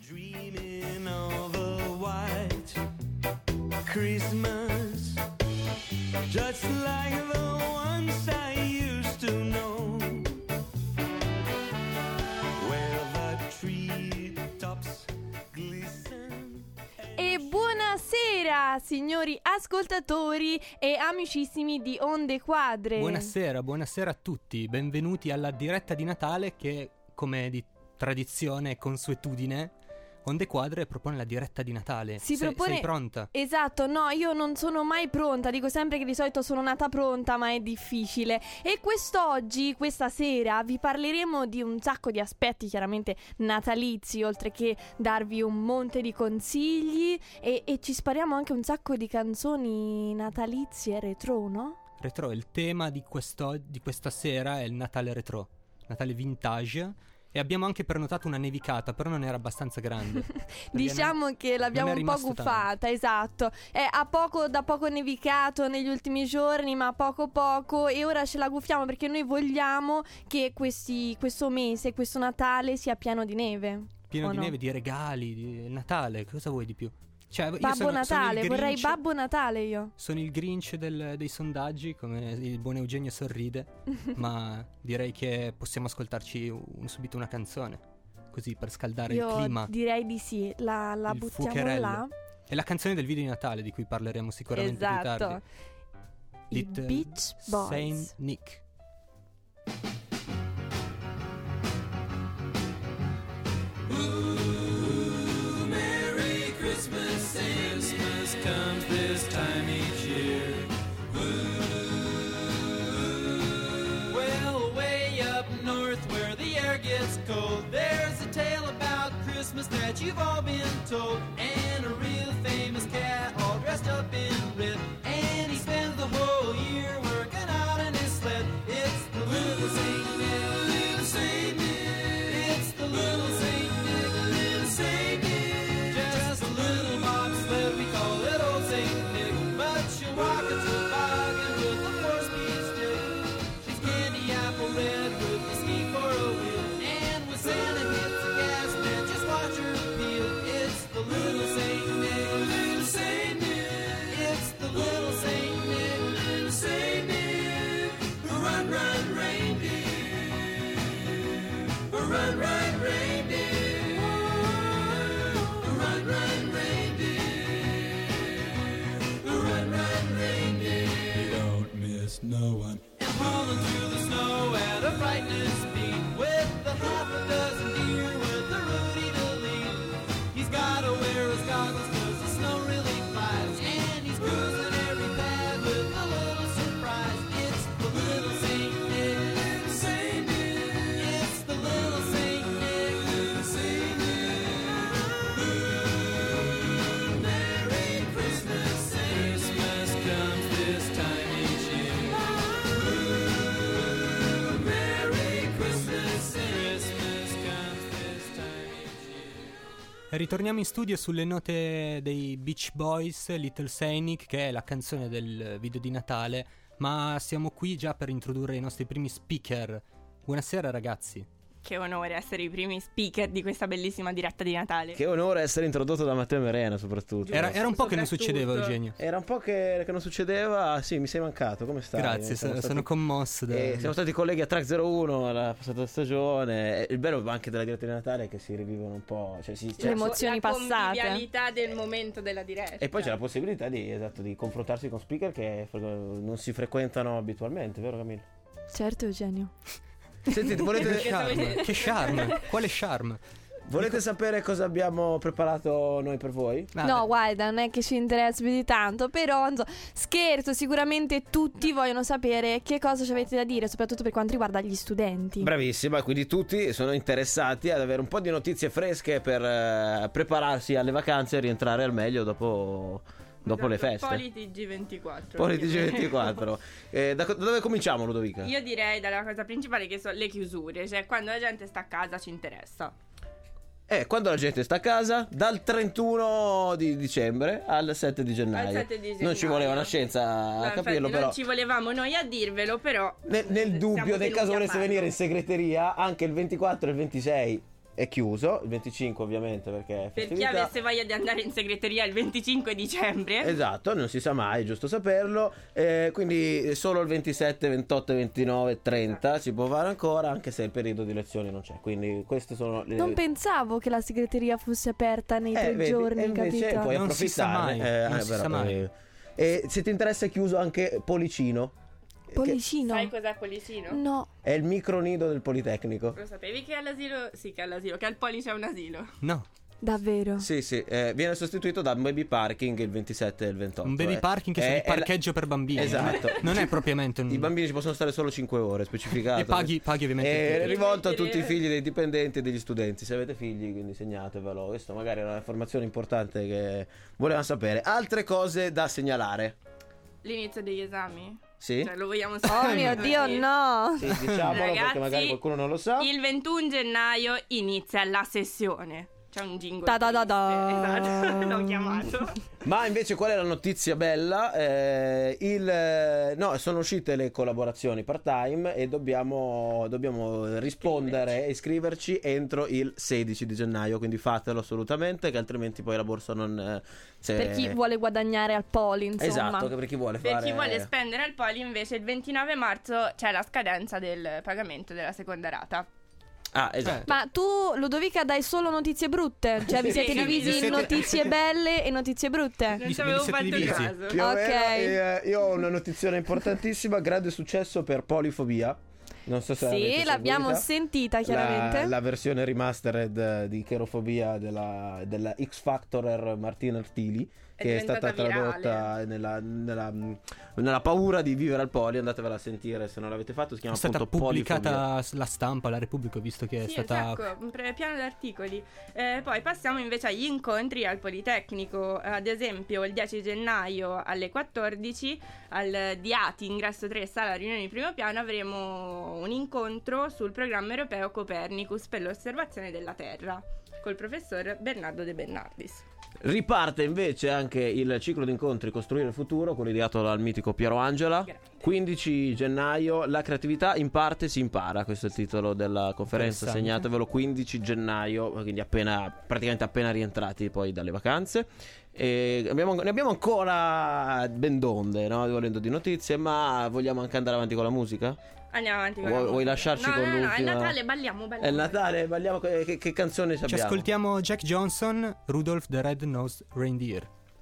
Dreaming of a white Christmas, just like the ones I used to know, where the treetops glisten. E buonasera signori ascoltatori e amicissimi di Onde Quadre. Buonasera a tutti, benvenuti alla diretta di Natale che, come di tradizione e consuetudine, Onde Quadre propone la diretta di Natale. Sei pronta? Esatto, no, io non sono mai pronta, dico sempre che di solito sono nata pronta, ma è difficile. E questa sera, vi parleremo di un sacco di aspetti chiaramente natalizi, oltre che darvi un monte di consigli e ci spariamo anche un sacco di canzoni natalizie retro, no? Retro, il tema di questa sera è il Natale retro, Natale vintage. E abbiamo anche prenotato una nevicata, però non era abbastanza grande. Diciamo che l'abbiamo un po' guffata, esatto. Da poco nevicato negli ultimi giorni, ma poco. E ora ce la guffiamo perché noi vogliamo che questo mese, questo Natale sia pieno di neve. Pieno di neve, di regali, di Natale, cosa vuoi di più? Cioè, Babbo Natale, vorrei Babbo Natale io. Sono il Grinch dei sondaggi, come il buon Eugenio sorride. Ma direi che possiamo ascoltarci subito una canzone, così per scaldare il clima. Io direi di sì, la buttiamo fuocherello. là. È la canzone del video di Natale di cui parleremo sicuramente più tardi. I Beach Boys, Saint Nick. Christmas comes this time each year. Well, way up north where the air gets cold, there's a tale about Christmas that you've all been told. And a real famous cat all dressed up in red, and he spends the whole year working out in his sled. It's the little Saint Nick, little Saint Nick. It's the little Saint Nick, little Saint Nick. Just a little bobsled, we call it old Saint Nick. But she'll walk a toboggan with a 4-speed stick. She's candy apple red with a ski for a wheel. And when Santa hits the gas man, just watch her peel. It's the little Saint Nick, little Saint Nick. It's the little Saint Nick, little Saint Nick. Run, run, reindeer. Run, run, reindeer. Run, run, reindeer. Run, run, reindeer. You don't miss no one. And rolling through the snow at a frightening speed, with a half a dozen deer with a Rudy to lead. He's gotta wear his goggles 'cause the snow really flies, and he's cruising every pad with a little surprise. It's the little Saint Nick, little Saint Nick. It's the little Saint Nick, little Saint Nick. Merry Christmas, Christmas comes this time each year. Merry Christmas, Christmas comes this time each year. E ritorniamo in studio sulle note dei Beach Boys, Little Saint Nick, che è la canzone del video di Natale. Ma siamo qui già per introdurre i nostri primi speaker. Buonasera ragazzi. Che onore essere i primi speaker di questa bellissima diretta di Natale. Che onore essere introdotto da Matteo Merena soprattutto. Era un po' che non succedeva, Eugenio. Era un po' che non succedeva. Sì, mi sei mancato, come stai? Grazie, sono commosso siamo stati colleghi a Track 01 la passata stagione. Il bello anche della diretta di Natale è che si rivivono un po', cioè le emozioni la passate, la convivialità del momento della diretta. E poi c'è la possibilità di confrontarsi con speaker che non si frequentano abitualmente, vero Camillo? Certo, Eugenio. Sentite, volete Che charme? Quale charme? Volete sapere cosa abbiamo preparato noi per voi? No, guarda, non è che ci interessa più di tanto, però scherzo, sicuramente tutti vogliono sapere che cosa ci avete da dire, soprattutto per quanto riguarda gli studenti. Bravissima, quindi tutti sono interessati ad avere un po' di notizie fresche per prepararsi alle vacanze e rientrare al meglio dopo le feste. Politici 24. Politici 24. Da dove cominciamo, Ludovica? Io direi dalla cosa principale, che sono le chiusure. Cioè, quando la gente sta a casa ci interessa. Quando la gente sta a casa, dal 31 di dicembre al 7 di gennaio. Non ci voleva una scienza a capirlo, però. Non ci volevamo noi a dirvelo, però. Nel dubbio, nel caso volesse venire in segreteria, anche il 24 e il 26 è chiuso, il 25 ovviamente perché è Per chi festività. avesse voglia di andare in segreteria il 25 dicembre. Esatto, non si sa mai, è giusto saperlo. Quindi solo il 27, 28, 29 e 30 si può fare ancora, anche se il periodo di lezioni non c'è. Quindi queste sono le... Non pensavo che la segreteria fosse aperta nei 3 vedi, giorni, e invece capito? puoi Non si sa approfittare. mai, non si sa mai. E se ti interessa è chiuso anche Policino. Policino? Sai cos'è Policino? No. È il micronido del Politecnico. Lo sapevi che all'asilo? Sì, che all'asilo, che al Poli c'è un asilo. No, Davvero? Sì, viene sostituito da un baby parking il 27 e il 28. un baby parking che sono il parcheggio per bambini. Esatto. Non è propriamente un... I bambini ci possono stare solo 5 ore, specificato. E paghi ovviamente il È ticket. rivolto a tutti i figli dei dipendenti e degli studenti. Se avete figli, quindi segnatevelo. Questo magari è una informazione importante che volevamo sapere. Altre cose da segnalare? L'inizio degli esami? Sì? Cioè, lo vogliamo Oh sapere? mio Dio, no! Sì, diciamolo perché Ragazzi, magari qualcuno non lo sa. Il 21 gennaio inizia la sessione. C'è un jingle. Da da da da. Esatto, l'ho chiamato. Ma invece qual è la notizia bella? No, sono uscite le collaborazioni part-time e dobbiamo rispondere e iscriverci entro il 16 di gennaio, quindi fatelo assolutamente, che altrimenti poi la borsa non... Per chi vuole guadagnare al Poli, insomma. Esatto, che per chi vuole Per fare... chi vuole spendere al Poli invece il 29 marzo c'è la scadenza del pagamento della seconda rata. Ah, esatto. Ma tu, Ludovica, dai solo notizie brutte? Cioè vi siete Sì, divisi siete- in notizie belle e notizie brutte? Non Vi ci avevo siete fatto divisi? caso. Più o Ok. meno, io ho una notizia importantissima, grande successo per Polifobia. Non so se l'avete Sì, l'abbiamo seguita. sentita chiaramente. La versione remastered di Cherofobia della X Factor Martina Artili, che è stata diventata tradotta nella paura di vivere al Poli. Andatevela a sentire se non l'avete fatto. Si È chiama stata appunto Polifobia. pubblicata sulla stampa, la Repubblica, ho visto che è Sì, stata... esatto, piano d'articoli. Poi passiamo invece agli incontri al Politecnico. Ad esempio, il 10 gennaio alle 14 al Diati, ingresso 3, sala riunioni di primo piano, avremo un incontro sul programma europeo Copernicus per l'osservazione della Terra col professor Bernardo De Bernardis. Riparte invece anche il ciclo di incontri Costruire il futuro, quello ideato dal mitico Piero Angela. Grande. 15 gennaio, la creatività in parte si impara, questo è il titolo della conferenza, Interessante. segnatevelo, 15 gennaio, quindi praticamente appena rientrati poi dalle vacanze. E ne abbiamo ancora ben donde, no? Volendo di notizie, ma vogliamo anche andare avanti con la musica? Andiamo avanti con Vuoi la lasciarci no, con no, è l'ultima? Natale, balliamo. È il Natale, balliamo, che canzone ci Ci abbiamo? ascoltiamo Jack Johnson, Rudolph the Red-Nosed Reindeer.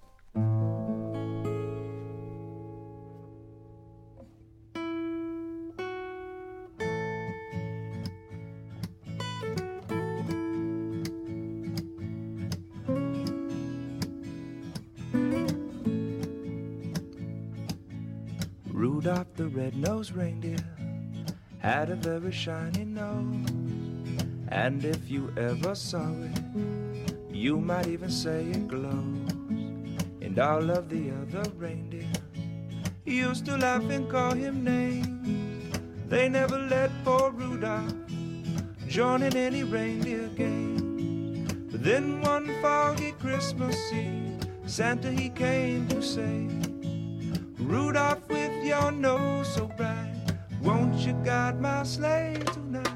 Rudolph the red-nosed reindeer had a very shiny nose, and if you ever saw it, you might even say it glows. And all of the other reindeer used to laugh and call him names. They never let poor Rudolph join in any reindeer game. But then one foggy Christmas Eve, Santa he came to say, Rudolph, with your nose so bright, won't you guide my sleigh tonight?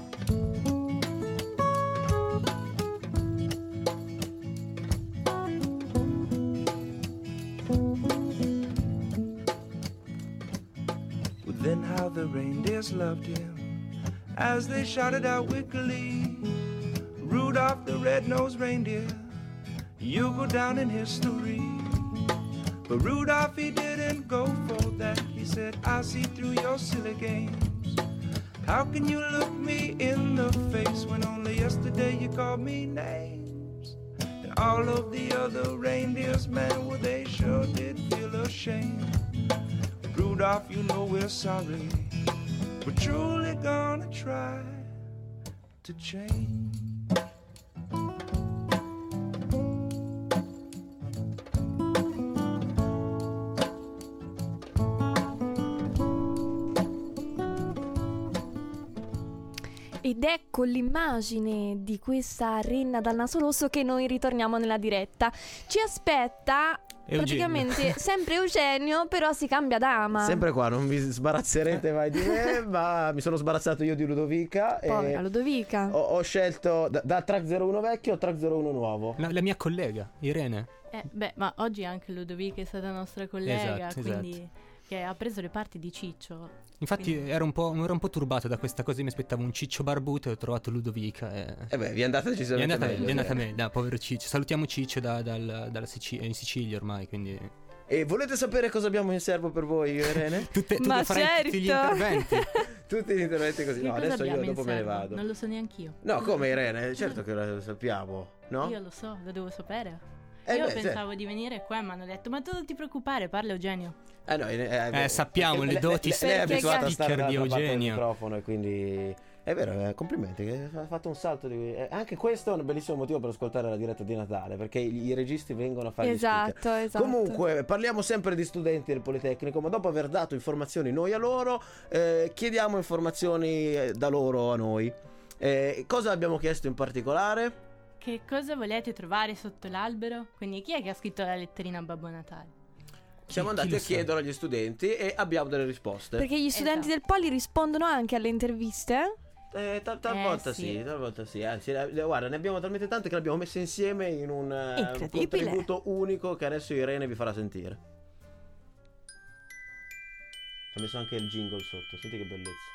Well, then how the reindeers loved him as they shouted out with glee, Rudolph the red-nosed reindeer, you go down in history. But Rudolph, he didn't go for that. He said, I see through your silly games. How can you look me in the face when only yesterday you called me names? And all of the other reindeers, man, well, they sure did feel ashamed. But Rudolph, you know we're sorry. We're truly gonna try to change. Ed ecco l'immagine di questa renna dal naso rosso che noi ritorniamo nella diretta. Ci aspetta praticamente sempre Eugenio, però si cambia dama. Sempre qua, non vi sbarazzerete mai di me, ma mi sono sbarazzato io di Ludovica. Povera Ludovica. Ho scelto da track 01 vecchio a track 01 nuovo. La mia collega, Irene. Ma oggi anche Ludovica è stata nostra collega, Esatto, quindi che ha preso le parti di Ciccio. Infatti ero un po' turbato da questa cosa, mi aspettavo un Ciccio barbuto e ho trovato Ludovica. Vi è andata decisamente meglio. Vi è andata meglio, no, povero Ciccio. Salutiamo Ciccio dalla in Sicilia ormai, quindi... E volete sapere cosa abbiamo in serbo per voi, io e Irene? tu Ma farai tutti gli certo. interventi. Tutti gli interventi così. Che No, cosa adesso io abbiamo in dopo me ne serbo? vado. Non lo so neanch'io. No, come Irene? Certo che lo sappiamo, no? Io lo so, lo devo sapere. Eh Io beh, pensavo di venire qua, ma hanno detto: ma tu non ti preoccupare, parla Eugenio. No, sappiamo le doti lei è perché abituata a stare speaker di dall'altra parte del Eugenio. microfono e quindi è vero, complimenti, che ha fatto un salto anche questo è un bellissimo motivo per ascoltare la diretta di Natale, perché i registi vengono a fare gli speaker. Esatto. Comunque parliamo sempre di studenti del Politecnico, ma dopo aver dato informazioni noi a loro, chiediamo informazioni da loro a noi. Cosa abbiamo chiesto in particolare? Che cosa volete trovare sotto l'albero? Quindi chi è che ha scritto la letterina a Babbo Natale? Siamo Chi andati lo a sa? chiedere agli studenti e abbiamo delle risposte. Perché gli studenti del Poli rispondono anche alle interviste. Talvolta sì. sì. Anzi, guarda, ne abbiamo talmente tante che le abbiamo messe insieme in un Incredibile. contributo unico che adesso Irene vi farà sentire. Ci ha messo anche il jingle sotto, senti che bellezza.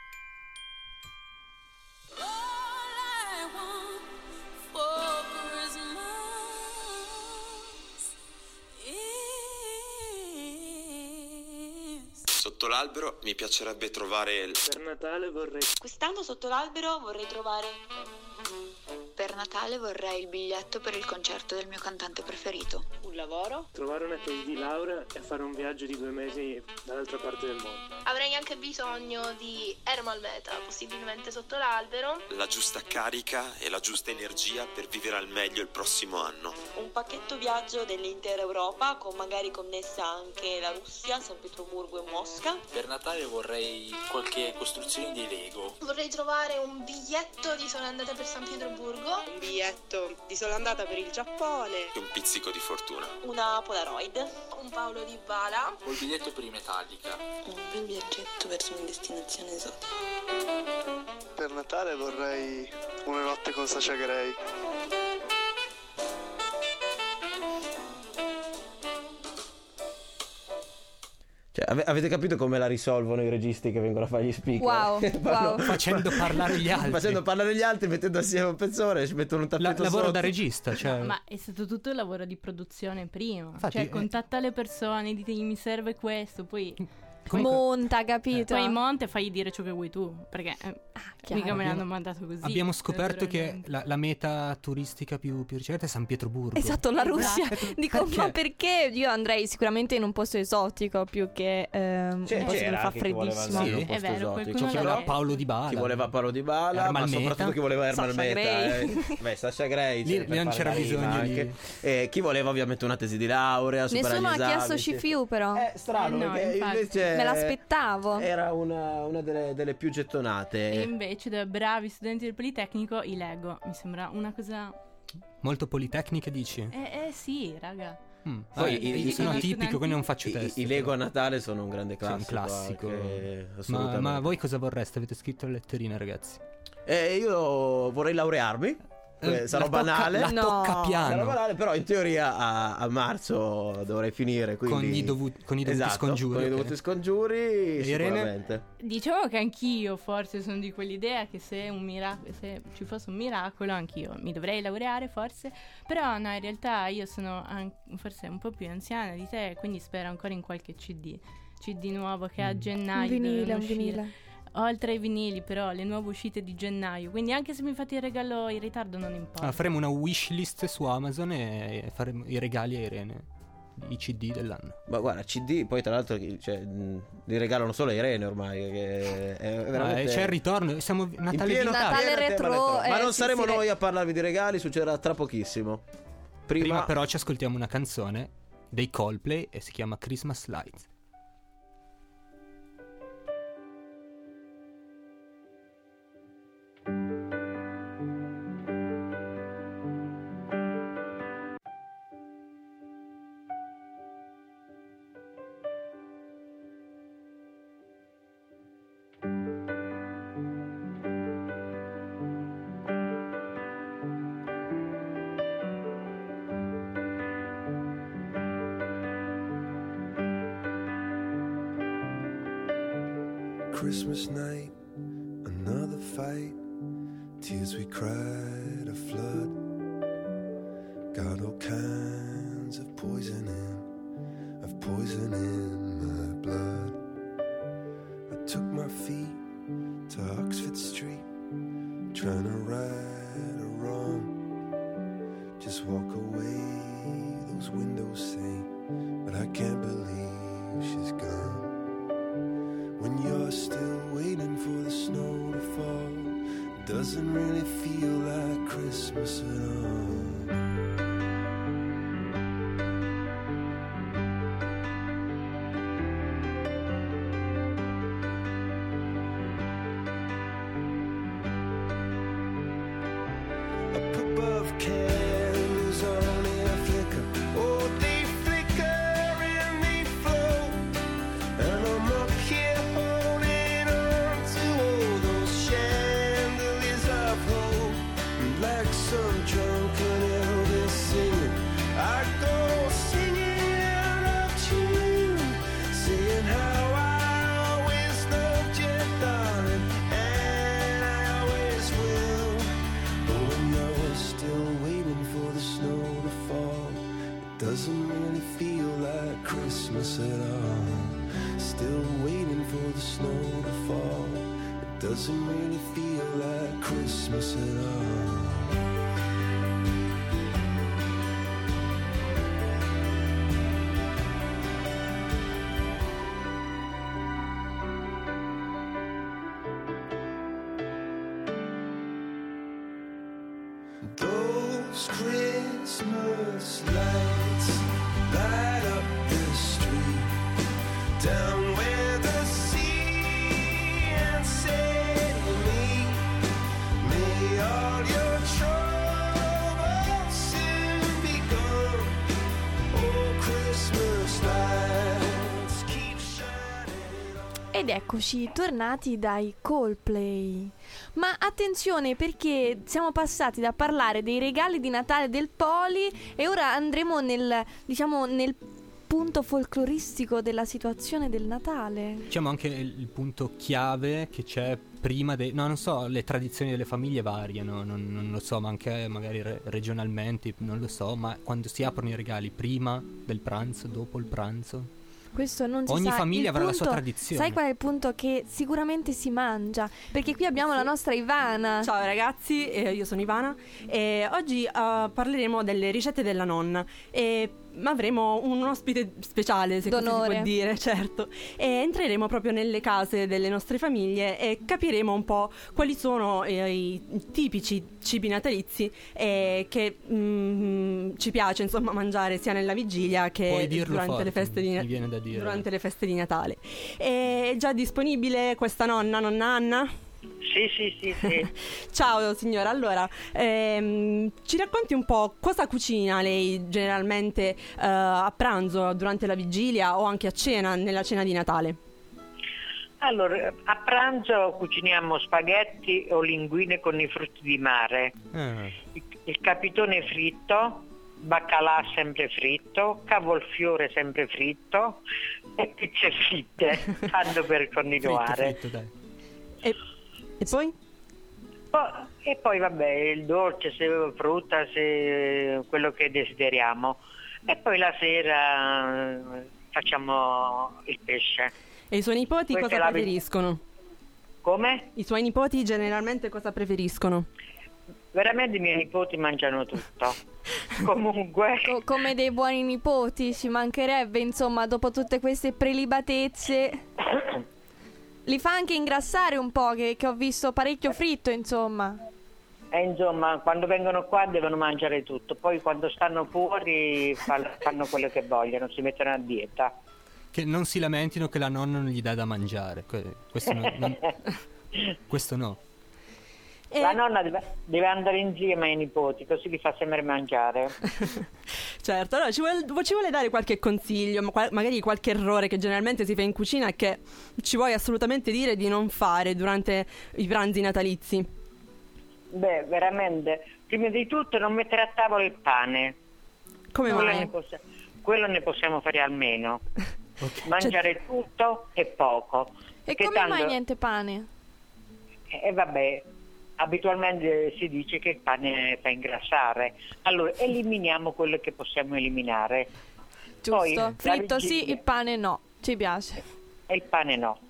Sotto l'albero mi piacerebbe trovare Per Natale vorrei... Quest'anno sotto l'albero vorrei trovare... Per Natale vorrei il biglietto per il concerto del mio cantante preferito. Un lavoro? Trovare una tesi di laurea e fare un viaggio di 2 mesi dall'altra parte del mondo. Avrei anche bisogno di Ermal Meta, possibilmente sotto l'albero. la giusta carica e la giusta energia per vivere al meglio il prossimo anno. Un pacchetto viaggio dell'intera Europa, con magari connessa anche la Russia, San Pietroburgo e Mosca. Per Natale vorrei qualche costruzione di Lego. Vorrei trovare un biglietto di sola andata per San Pietroburgo. Un biglietto di sola andata per il Giappone. E un pizzico di fortuna. Una Polaroid. Un Paolo Di Bala. O il biglietto per i Metallica. Un bel viaggetto verso una destinazione esotica. Per Natale vorrei una notte con Sasha Grey. Cioè, avete capito come la risolvono i registi che vengono a fare gli speaker? Wow. Facendo parlare gli altri. Facendo parlare gli altri, mettendo assieme un pezzone, ci mettono un tappeto Lavoro sotto. da regista, cioè... Ma è stato tutto il lavoro di produzione prima. Infatti, cioè, contatta le persone, ditegli mi serve questo, poi Monta, capito? poi monta e fagli dire ciò che vuoi tu. Perché chiaro. mica me l'hanno mandato così. Abbiamo scoperto che naturalmente. la meta turistica più ricercata è San Pietroburgo. Esatto, la Russia. Dico, Perché? ma perché? Io andrei sicuramente in un posto esotico più che un posto dove C'era fa anche chi voleva freddissimo. andare in un Sì, posto è vero, esotico. qualcuno Chi l'ha voleva detto. Paolo Di Bala. Chi voleva Paolo Di Bala, Ermal ma Meta. soprattutto chi voleva Ermal Sasha Meta. Grey. Beh, Sasha Grey. Lì cioè, per non fare c'era la rima bisogno anche. di... Chi voleva ovviamente una tesi di laurea, superare Nessuno gli ha chiesto esami, Scifiu, però. strano, No, perché infatti. invece Me l'aspettavo. era una delle più gettonate. E invece da bravi studenti del Politecnico i Lego. Mi sembra una cosa... Molto politecniche, dici? Sì, raga. Poi Io sono i atipico, studenti- quindi non faccio test. I Lego a Natale sono un grande Sì, un classico. classico. anche, Ma assolutamente. voi cosa vorreste? Avete scritto la letterina, ragazzi? Io vorrei laurearmi. Sarò La tocca- banale. La No. tocca Sarò piano. banale, però in teoria a marzo dovrei finire. Quindi... Con i dovuti Esatto, scongiuri. Con i ok. dovuti scongiuri, E Irene? sicuramente. Diciamo che anch'io forse sono di quell'idea che se ci fosse un miracolo anch'io mi dovrei laureare forse, però no, in realtà io sono forse un po' più anziana di te, quindi spero ancora in qualche CD nuovo che a gennaio Un vinile, dovranno un uscire. vinile. Oltre ai vinili però le nuove uscite di gennaio, quindi anche se mi fate il regalo in ritardo non importa. Faremo una wishlist su Amazon e faremo i regali a Irene. I CD dell'anno. Ma guarda, CD, poi tra l'altro li regalano solo a Irene ormai. Che è veramente... C'è il ritorno. Siamo in Natale pieno Natale tema retro, Ma non sì, saremo sì, noi a parlarvi di regali, succederà tra pochissimo. Prima però ci ascoltiamo una canzone dei Coldplay e si chiama Christmas Lights. Christmas night, another fight, tears we cried a flood. Got all kinds of poison in my blood. I took my feet to Oxford Street, trying to right a wrong. Just walk away, those windows say, but I can't believe she's gone. When you're still waiting for the snow to fall, it doesn't really feel like Christmas at all. Doesn't really feel like Christmas at all. Still waiting for the snow to fall. It doesn't really feel like Christmas at all. Those Christmas lights light up the street, down where the sea and say to me, may all your troubles soon be gone. Oh, Christmas lights keep shining. Ed eccoci tornati dai Coldplay. Ma attenzione, perché siamo passati da parlare dei regali di Natale del Poli e ora andremo nel punto folcloristico della situazione del Natale. Diciamo anche il punto chiave che c'è prima no, non so, le tradizioni delle famiglie variano, non lo so, ma anche magari regionalmente, non lo so, ma quando si aprono i regali, prima del pranzo, dopo il pranzo? Questo non si sa. Ogni famiglia avrà la punto, sua tradizione. Sai qual è il punto? Che sicuramente si mangia, perché qui abbiamo la nostra Ivana. Ciao ragazzi, io sono Ivana e oggi parleremo delle ricette della nonna e avremo un ospite speciale, se d'onore, così si può dire, certo. E entreremo proprio nelle case delle nostre famiglie e capiremo un po' quali sono i tipici cibi natalizi che ci piace insomma mangiare sia nella vigilia che durante le feste di durante le feste di Natale. È già disponibile questa nonna Anna? Sì. Ciao signora, allora ci racconti un po' cosa cucina lei generalmente a pranzo, durante la vigilia o anche a cena, nella cena di Natale? Allora, a pranzo cuciniamo spaghetti o linguine con i frutti di mare, il capitone fritto, baccalà sempre fritto, cavolfiore sempre fritto e pizze fritte, tanto per continuare. Fritto, dai. E poi? E poi vabbè, il dolce, se frutta, se quello che desideriamo. E poi la sera facciamo il pesce. E i suoi nipoti cosa preferiscono? Come? I suoi nipoti generalmente cosa preferiscono? Veramente i miei nipoti mangiano tutto. Comunque come dei buoni nipoti, ci mancherebbe, insomma, dopo tutte queste prelibatezze. Li fa anche ingrassare un po', che ho visto parecchio fritto, insomma. Insomma, quando vengono qua devono mangiare tutto, poi quando stanno fuori fanno quello che vogliono, si mettono a dieta. Che non si lamentino che la nonna non gli dà da mangiare, questo questo no. La nonna deve andare insieme ai nipoti, così li fa sempre mangiare. Certo, allora ci vuole dare qualche consiglio, magari qualche errore che generalmente si fa in cucina e che ci vuoi assolutamente dire di non fare durante i pranzi natalizi? Beh, veramente, prima di tutto non mettere a tavola il pane. Come mai? Quello ne possiamo fare almeno. Okay. Mangiare tutto e poco. E Che come mai tanto- niente pane? E vabbè, abitualmente si dice che il pane fa ingrassare. Allora, eliminiamo quello che possiamo eliminare. Poi, Giusto, la fritto vigilia- sì, il pane no, ci piace. E il pane no.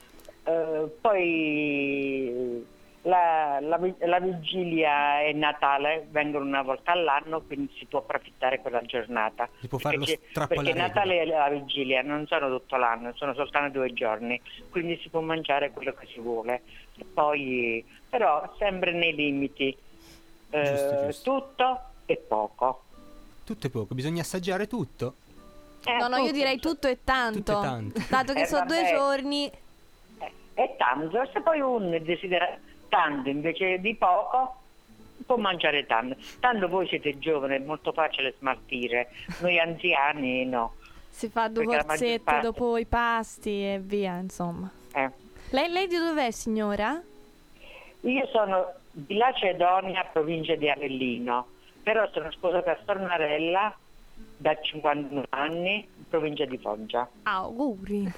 Poi la vigilia e Natale vengono una volta all'anno, quindi si può approfittare quella giornata. Si può fare lo strappo alla Perché regola. Natale e la vigilia non sono tutto l'anno, sono soltanto 2 giorni, quindi si può mangiare quello che si vuole. Poi, però, sempre nei limiti. Giusto. Tutto e poco. Tutto è poco, bisogna assaggiare tutto. No, io tutto. direi tutto e tanto. Tutto e tanto. Dato che sono 2 vabbè. giorni. È tanto, se poi uno desidera tanto invece di poco, può mangiare tanto. Tanto voi siete giovani, è molto facile smaltire. Noi anziani no. Si fa 2 Perché la maggior corsette parte- dopo i pasti e via, insomma. Lei di dov'è, signora? Io sono di Lacedonia, provincia di Avellino, però sono sposata a Stornarella da 51 anni, provincia di Foggia. Auguri.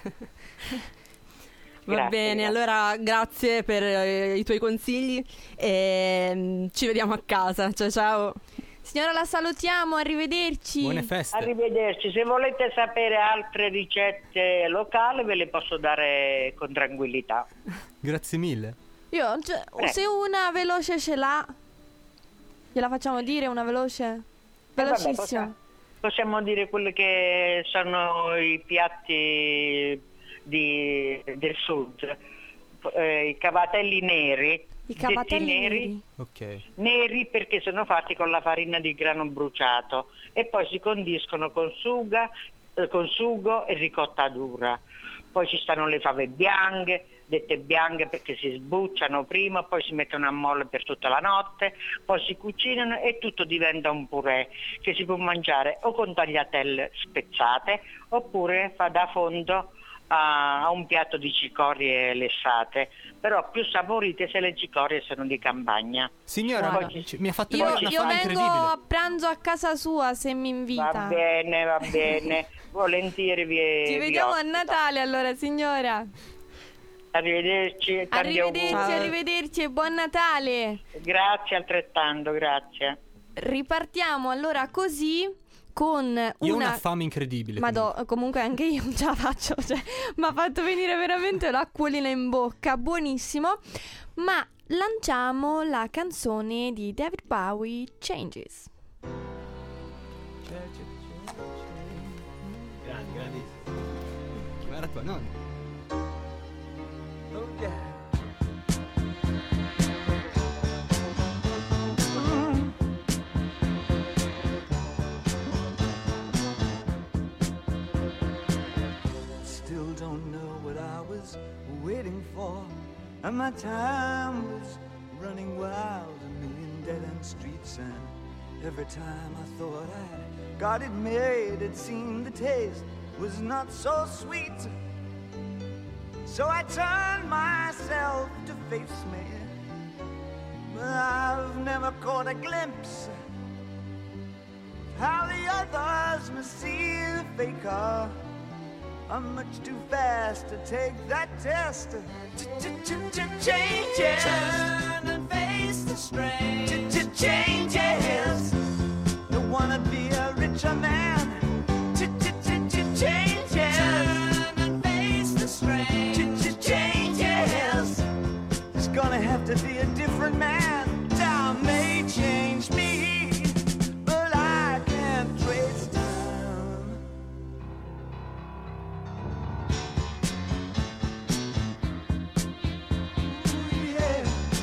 Va Grazie, bene, grazie. allora grazie per i tuoi consigli e ci vediamo a casa. Ciao ciao. Signora, la salutiamo, arrivederci. Buone feste. Arrivederci, se volete sapere altre ricette locali ve le posso dare con tranquillità. Grazie mille. Io, se una veloce ce l'ha, gliela facciamo dire una veloce? Velocissima. Possiamo dire quelli che sono i piatti del sud, i cavatelli neri. I cavatelli detti neri. Ok. Neri perché sono fatti con la farina di grano bruciato e poi si condiscono con sugo e ricotta dura. Poi ci stanno le fave bianche, dette bianche perché si sbucciano prima, poi si mettono a molle per tutta la notte, poi si cucinano e tutto diventa un purè che si può mangiare o con tagliatelle spezzate oppure fa da fondo a un piatto di cicorie lessate, però più saporite se le cicorie sono di campagna. Signora, Poi mi ha fatto Io, una io fame vengo incredibile. a pranzo a casa sua se mi invita. Va bene, volentieri Ci vi vediamo a ospito. Natale allora, signora. Arrivederci, tanti Arrivederci, auguri. arrivederci e buon Natale. Grazie altrettanto, grazie. Ripartiamo allora così con Io ho una una fame incredibile. comunque anche io non ce la faccio, cioè, mi ha fatto venire veramente l'acquolina in bocca, buonissimo. Ma lanciamo la canzone di David Bowie, Changes. Grandi. Guarda tua nonna. Oh yeah. Still don't know what I was waiting for, and my time was running wild, a million dead-end streets, and every time I thought I'd got it made, it seemed the taste was not so sweet. So I turned myself to face me, but I've never caught a glimpse of how the others must see the faker. I'm much too fast to take that test. Changes. Turn and face the strain. Changes. Don't wanna be a richer man. Changes. Turn and face the strain. Changes. There's gonna have to be a different man. Time may change me, but I can't trace time. Yeah.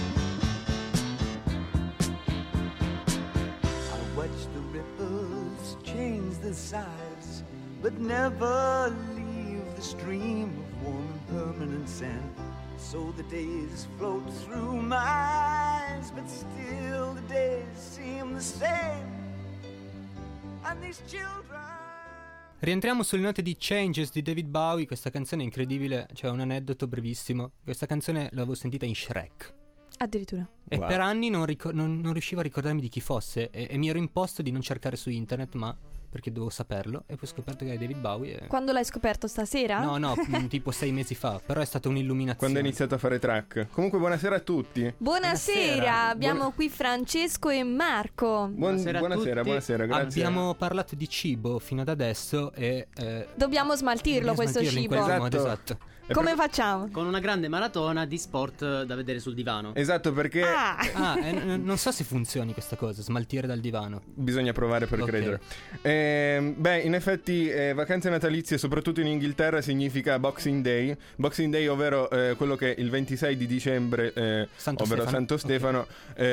I watch the ripples change the size, but never leave the stream of warm and permanent sand. So the days float through my eyes, but still the days seem the same. And these children. Rientriamo sulle note di Changes di David Bowie. Questa canzone è incredibile, c'è un aneddoto brevissimo. Questa canzone l'avevo sentita in Shrek. Addirittura. E per anni non riuscivo a ricordarmi di chi fosse e mi ero imposto di non cercare su internet, ma perché dovevo saperlo, e poi ho scoperto che era David Bowie. Quando l'hai scoperto, stasera? No, tipo 6 mesi fa, però è stata un'illuminazione. Quando hai iniziato a fare track. Comunque buonasera a tutti. Buonasera. Abbiamo qui Francesco e Marco. Buonasera, grazie. Abbiamo parlato di cibo fino ad adesso e dobbiamo smaltirlo questo cibo. Esatto. Come facciamo? Con una grande maratona di sport da vedere sul divano. Esatto, perché non so se funzioni questa cosa, smaltire dal divano. Bisogna provare per credere. In effetti vacanze natalizie, soprattutto in Inghilterra, significa Boxing Day. Boxing Day, ovvero quello che il 26 di dicembre, Santo Stefano,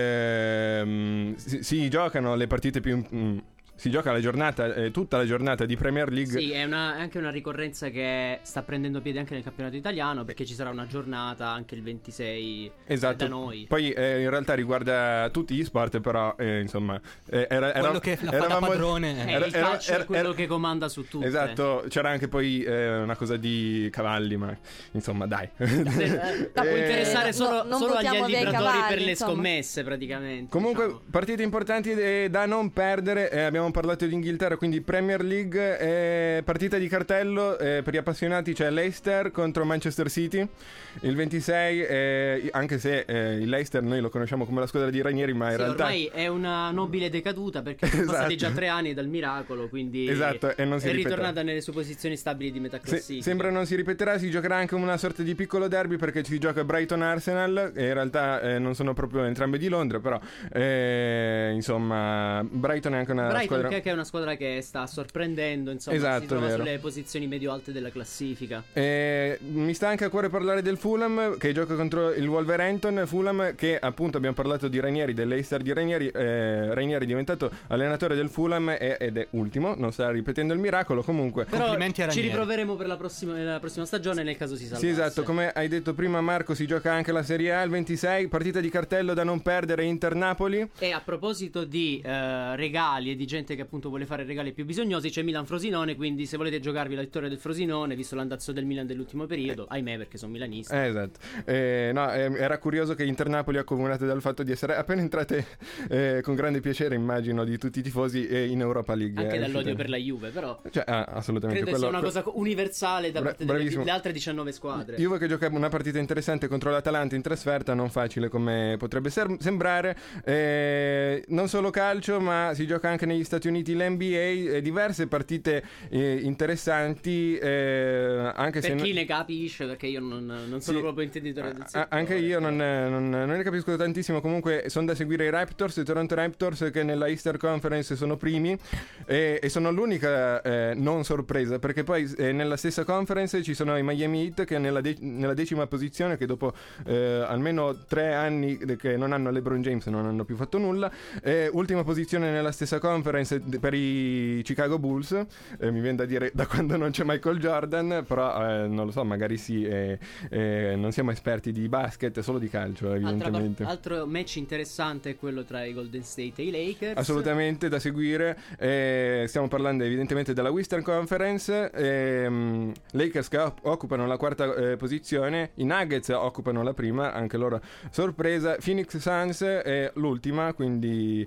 si giocano le partite più... Si gioca la giornata, tutta la giornata di Premier League. Sì, è anche una ricorrenza che sta prendendo piede anche nel campionato italiano, perché ci sarà una giornata anche il 26 da noi. Poi in realtà riguarda tutti gli sport, però insomma quello che la fa da padrone il calcio è quello che comanda su tutto. Esatto, c'era anche poi una cosa di cavalli, ma insomma dai. Può interessare solo agli allibratori per le scommesse praticamente. Comunque partite importanti da non perdere. Abbiamo parlato di Inghilterra, quindi Premier League, partita di cartello per gli appassionati, c'è Leicester contro Manchester City il 26, anche se il Leicester noi lo conosciamo come la squadra di Ranieri, ma in realtà ormai è una nobile decaduta, perché sono passati già 3 anni dal miracolo, quindi e non si è ritornata nelle sue posizioni stabili di metà classifica. Sembra non si ripeterà. Si giocherà anche una sorta di piccolo derby, perché si gioca Brighton-Arsenal, e in realtà non sono proprio entrambe di Londra, però insomma Brighton è anche una squadra che è una squadra che sta sorprendendo, insomma, si trova sulle posizioni medio-alte della classifica. Mi sta anche a cuore parlare del Fulham, che gioca contro il Wolverhampton. Fulham, che appunto abbiamo parlato di Ranieri, del Leicester di Ranieri. Ranieri è diventato allenatore del Fulham ed è ultimo, non sta ripetendo il miracolo. Comunque però complimenti a Ranieri. Ci riproveremo per la prossima stagione nel caso si salvasse. Sì, esatto, come hai detto prima Marco, si gioca anche la Serie A il 26, partita di cartello da non perdere, Inter-Napoli. E a proposito di regali e di gente che appunto vuole fare regali ai più bisognosi, c'è Milan-Frosinone, quindi se volete giocarvi la vittoria del Frosinone, visto l'andazzo del Milan dell'ultimo periodo, ahimè, perché sono milanista. Esatto. Era curioso che Inter-Napoli, accomunate dal fatto di essere appena entrate con grande piacere, immagino, di tutti i tifosi in Europa League. Anche dall'odio per la Juve, però assolutamente credo sia una cosa universale da parte delle altre 19 squadre. Juve che gioca una partita interessante contro l'Atalanta in trasferta, non facile come potrebbe sembrare. Non solo calcio, ma si gioca anche negli Stati Uniti l'NBA, diverse partite interessanti, anche per se chi ne capisce, perché io non sono proprio intenditore del settore. Anche io non ne capisco tantissimo. Comunque sono da seguire i Raptors, i Toronto Raptors, che nella Eastern Conference sono primi, e sono l'unica non sorpresa, perché poi nella stessa conference ci sono i Miami Heat, che nella 10ª posizione, che dopo almeno 3 anni che non hanno LeBron James non hanno più fatto nulla. Ultima posizione nella stessa conference per i Chicago Bulls, mi viene da dire da quando non c'è Michael Jordan, però non lo so, magari sì, non siamo esperti di basket, solo di calcio evidentemente. Altro match interessante è quello tra i Golden State e i Lakers, assolutamente da seguire. Stiamo parlando evidentemente della Western Conference. Lakers che occupano la 4ª posizione, i Nuggets occupano la prima, anche loro sorpresa. Phoenix Suns è l'ultima, quindi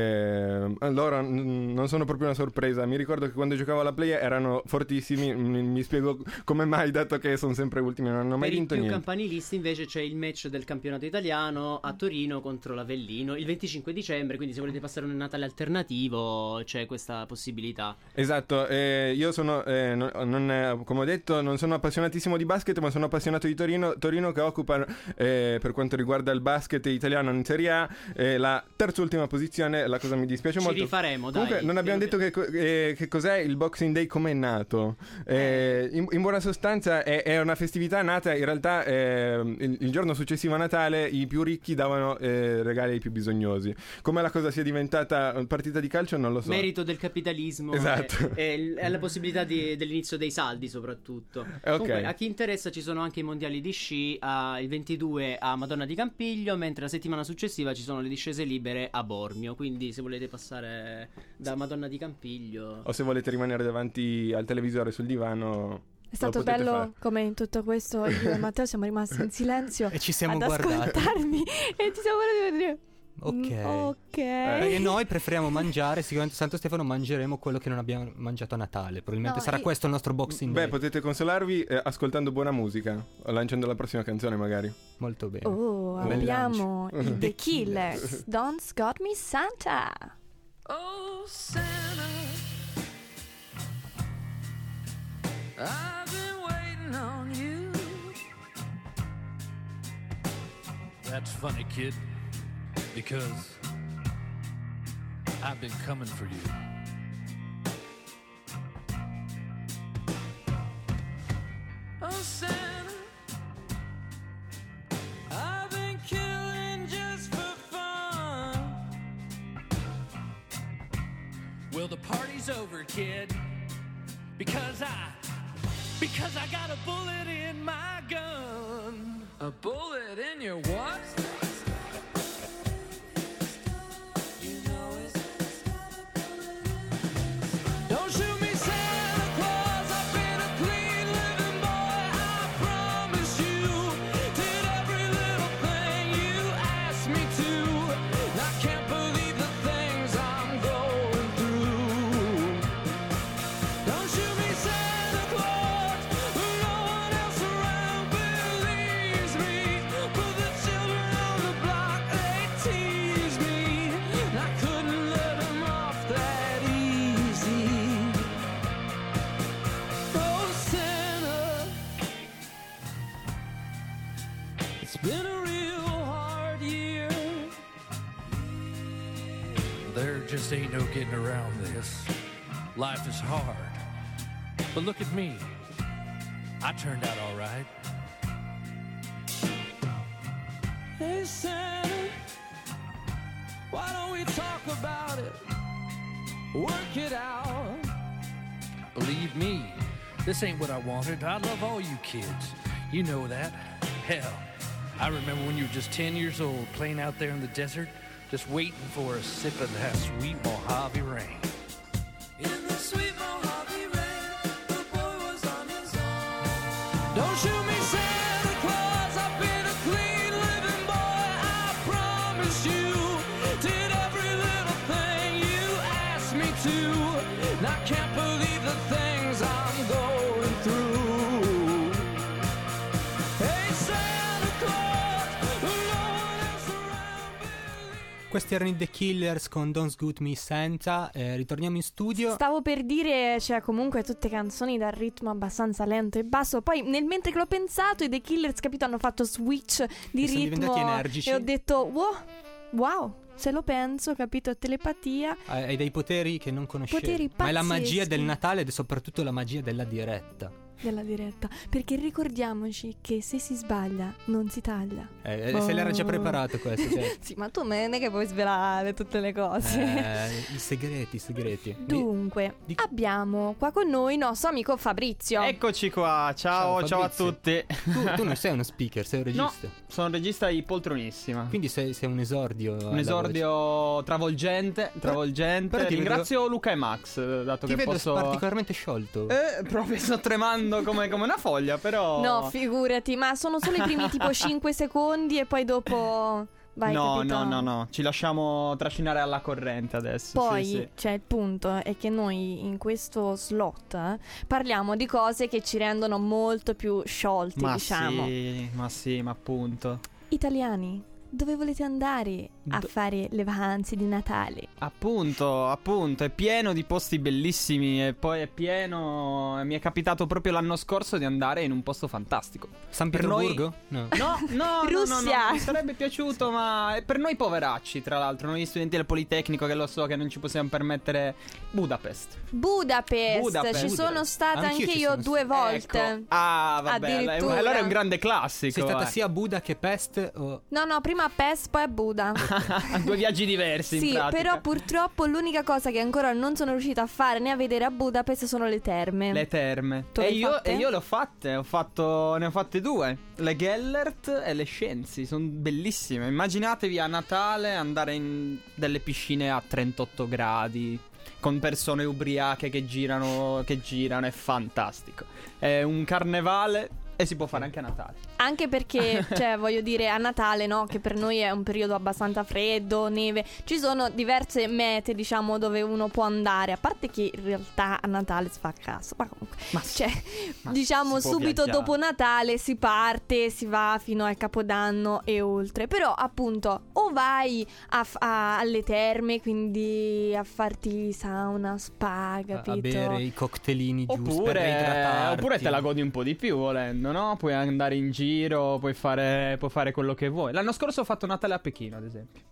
loro non sono proprio una sorpresa. Mi ricordo che quando giocavo alla Play erano fortissimi, mi spiego come mai, dato che sono sempre ultimi, non hanno mai vinto niente. Per i più campanilisti invece c'è il match del campionato italiano a Torino contro l'Avellino il 25 dicembre, quindi se volete passare un Natale alternativo c'è questa possibilità. Esatto, io sono come ho detto non sono appassionatissimo di basket, ma sono appassionato di Torino che occupa per quanto riguarda il basket italiano in Serie A la terza ultima posizione. La cosa mi dispiace molto. Ci rifaremo, comunque dai. Non abbiamo detto che cos'è il Boxing Day, come è nato. In buona sostanza è una festività nata in realtà il giorno successivo a Natale. I più ricchi davano regali ai più bisognosi. Come la cosa sia diventata partita di calcio non lo so. Merito del capitalismo. Esatto. È la possibilità dell'inizio dei saldi soprattutto. Comunque, a chi interessa ci sono anche i mondiali di sci il 22 a Madonna di Campiglio, mentre la settimana successiva ci sono le discese libere a Bormio, quindi se volete passare da Madonna di Campiglio o se volete rimanere davanti al televisore sul divano È stato bello come in tutto questo io e Matteo siamo rimasti in silenzio e ci siamo ad guardati ascoltarmi e ci siamo guardati dire ok. E noi preferiamo mangiare, sicuramente Santo Stefano mangeremo quello che non abbiamo mangiato a Natale. Probabilmente sarà questo il nostro Boxing Day. Beh, potete consolarvi ascoltando buona musica, lanciando la prossima canzone magari. Molto bene. Abbiamo i The Killers, Don't Got Me Santa. Oh Santa, I've been waiting on you. That's funny, kid, because I've been coming for you. Oh Santa, I've been killing just for fun. Well, the party's over, kid, because I got a bullet in my gun. A bullet in your what? Don't shoot me, Santa Claus, I've been a clean living boy. I promise you, did every little thing you asked me to. And I can't believe the things I'm going through. Don't shoot me, Santa Claus, no one else around believes me. But the children on the block, they tease me. And I couldn't let them off that easy. Oh Santa, it's been a real hard year. There just ain't no getting around this. Life is hard. But look at me. I turned out all right. Hey Santa, why don't we talk about it? Work it out. Believe me, this ain't what I wanted. I love all you kids. You know that. Hell, I remember when you were just 10 years old, playing out there in the desert, just waiting for a sip of that sweet Mojave rain. In the sweet Mojave rain, the boy was on his own. Don't shoot me, Santa Claus, I've been a clean living boy. I promise you, did every little thing you asked me to. And I can't believe the things I'm going through. Hey Santa Claus, no one else around. Questi erano i The Killers con Don't Scoot Me Santa. Ritorniamo in studio. Stavo per dire, cioè comunque tutte canzoni dal ritmo abbastanza lento e basso. Poi mentre che l'ho pensato, i The Killers, capito, hanno fatto switch di sono ritmo diventati energici. e ho detto wow, se lo penso, capito, telepatia. Hai dei poteri che non conoscevi. Poteri Ma è la magia pazzeschi. del Natale ed è soprattutto la magia della diretta. Della diretta, perché ricordiamoci che se si sbaglia non si taglia. Se l'era già preparato questo, cioè. Sì, ma tu non è che puoi svelare tutte le cose. I segreti. Dunque, abbiamo qua con noi il nostro amico Fabrizio. Eccoci qua, ciao a Fabrizio. tutti. Tu non sei uno speaker, sei un regista. No, sono un regista di Poltronissima. Quindi sei un esordio. Un esordio travolgente. Però ti Ringrazio Luca e Max, dato Ti che vedo posso... particolarmente sciolto. Proprio sto tremando come una foglia, però... No, figurati, ma sono solo i primi tipo 5 secondi e poi dopo... Vai, capito? No, ci lasciamo trascinare alla corrente adesso. Poi, sì. cioè, il punto è che noi in questo slot parliamo di cose che ci rendono molto più sciolti, diciamo. Ma appunto. Italiani, dove volete andare a fare le vacanze di Natale? Appunto, è pieno di posti bellissimi e poi è pieno... Mi è capitato proprio l'anno scorso di andare in un posto fantastico. San Pietroburgo? No. No, Russia. no, mi sarebbe piaciuto, ma è per noi poveracci, tra l'altro, noi studenti del Politecnico, che lo so che non ci possiamo permettere. Budapest. Ci sono stata Anch'io anche ci io sono 2 volte. Ecco. Ah, vabbè, Addirittura. allora è un grande classico. Sei stata sia a Buda che Pest? O... No, prima a Pest, poi a Buda. Due viaggi diversi, in Sì, pratica. però purtroppo l'unica cosa che ancora non sono riuscita a fare né a vedere a Budapest sono le terme. Le terme. Tu le hai fatte? io le ho fatte, ne ho fatte 2. Le Gellert e le Scienzi, sono bellissime. Immaginatevi a Natale andare in delle piscine a 38 gradi. con persone ubriache che girano, è fantastico. È un carnevale e si può fare anche a Natale. Anche perché, cioè, voglio dire, a Natale, no? Che per noi è un periodo abbastanza freddo, neve. Ci sono diverse mete, diciamo, dove uno può andare. A parte che in realtà a Natale si fa a caso. Ma comunque, diciamo, subito dopo Natale si parte, si va fino al Capodanno e oltre. Però, appunto, o vai alle terme, quindi a farti sauna, spa, capito? A bere i cocktailini giusti per idratarti. Oppure te la godi un po' di più, volendo, no? Puoi andare in giro, puoi fare quello che vuoi. L'anno scorso ho fatto Natale a Pechino, ad esempio.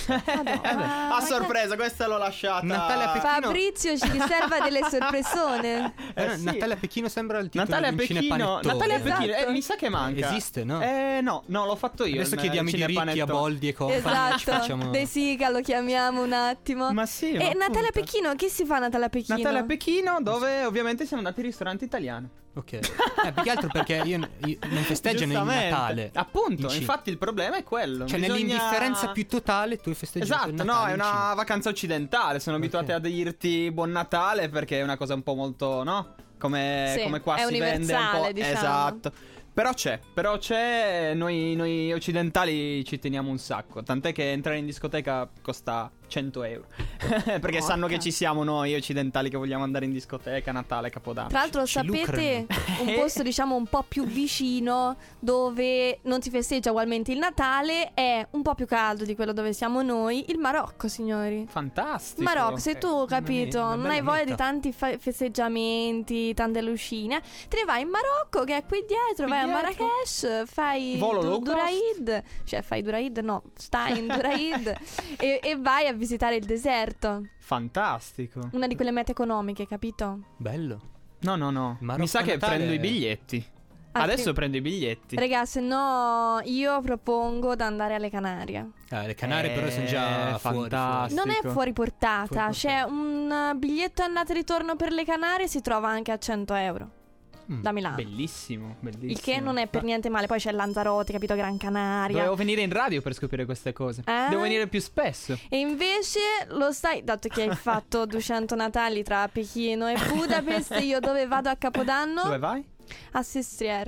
A sorpresa, questa l'ho lasciata. Natale a Pechino. Fabrizio ci riserva delle sorpresone. Sì. Natale a Pechino sembra il titolo Natale di un cinepanettone. Natale a Pechino, mi sa che manca. Esiste, no? No, l'ho fatto io. Adesso chiediamo i diritti a Boldi e compagni. Esatto. De Sica lo chiamiamo un attimo. Ma sì. E Natale a Pechino, che si fa a Natale a Pechino? Natale a Pechino, dove ovviamente siamo andati al ristorante italiano. Ok. Più che altro perché io non festeggiano il Natale. Appunto, infatti il problema è quello. Cioè nell'indifferenza più totale tu festeggi il Natale. Esatto, no, è una vacanza occidentale. Sono abituati a dirti Buon Natale perché è una cosa un po' molto, no? Come qua si vende un po'. Diciamo. Esatto. Però c'è, noi occidentali ci teniamo un sacco. Tant'è che entrare in discoteca costa 100 euro. Perché sanno che ci siamo noi occidentali che vogliamo andare in discoteca, Natale, Capodanno. Tra l'altro sapete un posto diciamo un po' più vicino dove non si festeggia ugualmente il Natale, è un po' più caldo di quello dove siamo noi, il Marocco, signori. Fantastico. Marocco, se tu, capito, non hai voglia di tanti festeggiamenti, tante lucine, te ne vai in Marocco che è qui dietro, vai a Marrakesh, fai Duraid, cioè fai Duraid, no, stai in Duraid e vai a visitare il deserto. Fantastico. Una di quelle mete economiche, capito? Bello. No. Mi sa che prendo i biglietti. Adesso prendo i biglietti. Raga, se no io propongo di andare alle Canarie. Le Canarie però sono già fantastico. Non è fuori portata. C'è un biglietto andata e ritorno per le Canarie, si trova anche a 100 euro. Da Milano. Bellissimo. Il che non è per niente male. Poi c'è Lanzarote, capito, Gran Canaria. Dovevo venire in radio per scoprire queste cose. Devo venire più spesso. E invece lo sai, dato che hai fatto 200 Natali tra Pechino e Budapest, io dove vado a Capodanno? Dove vai? A Sestriere.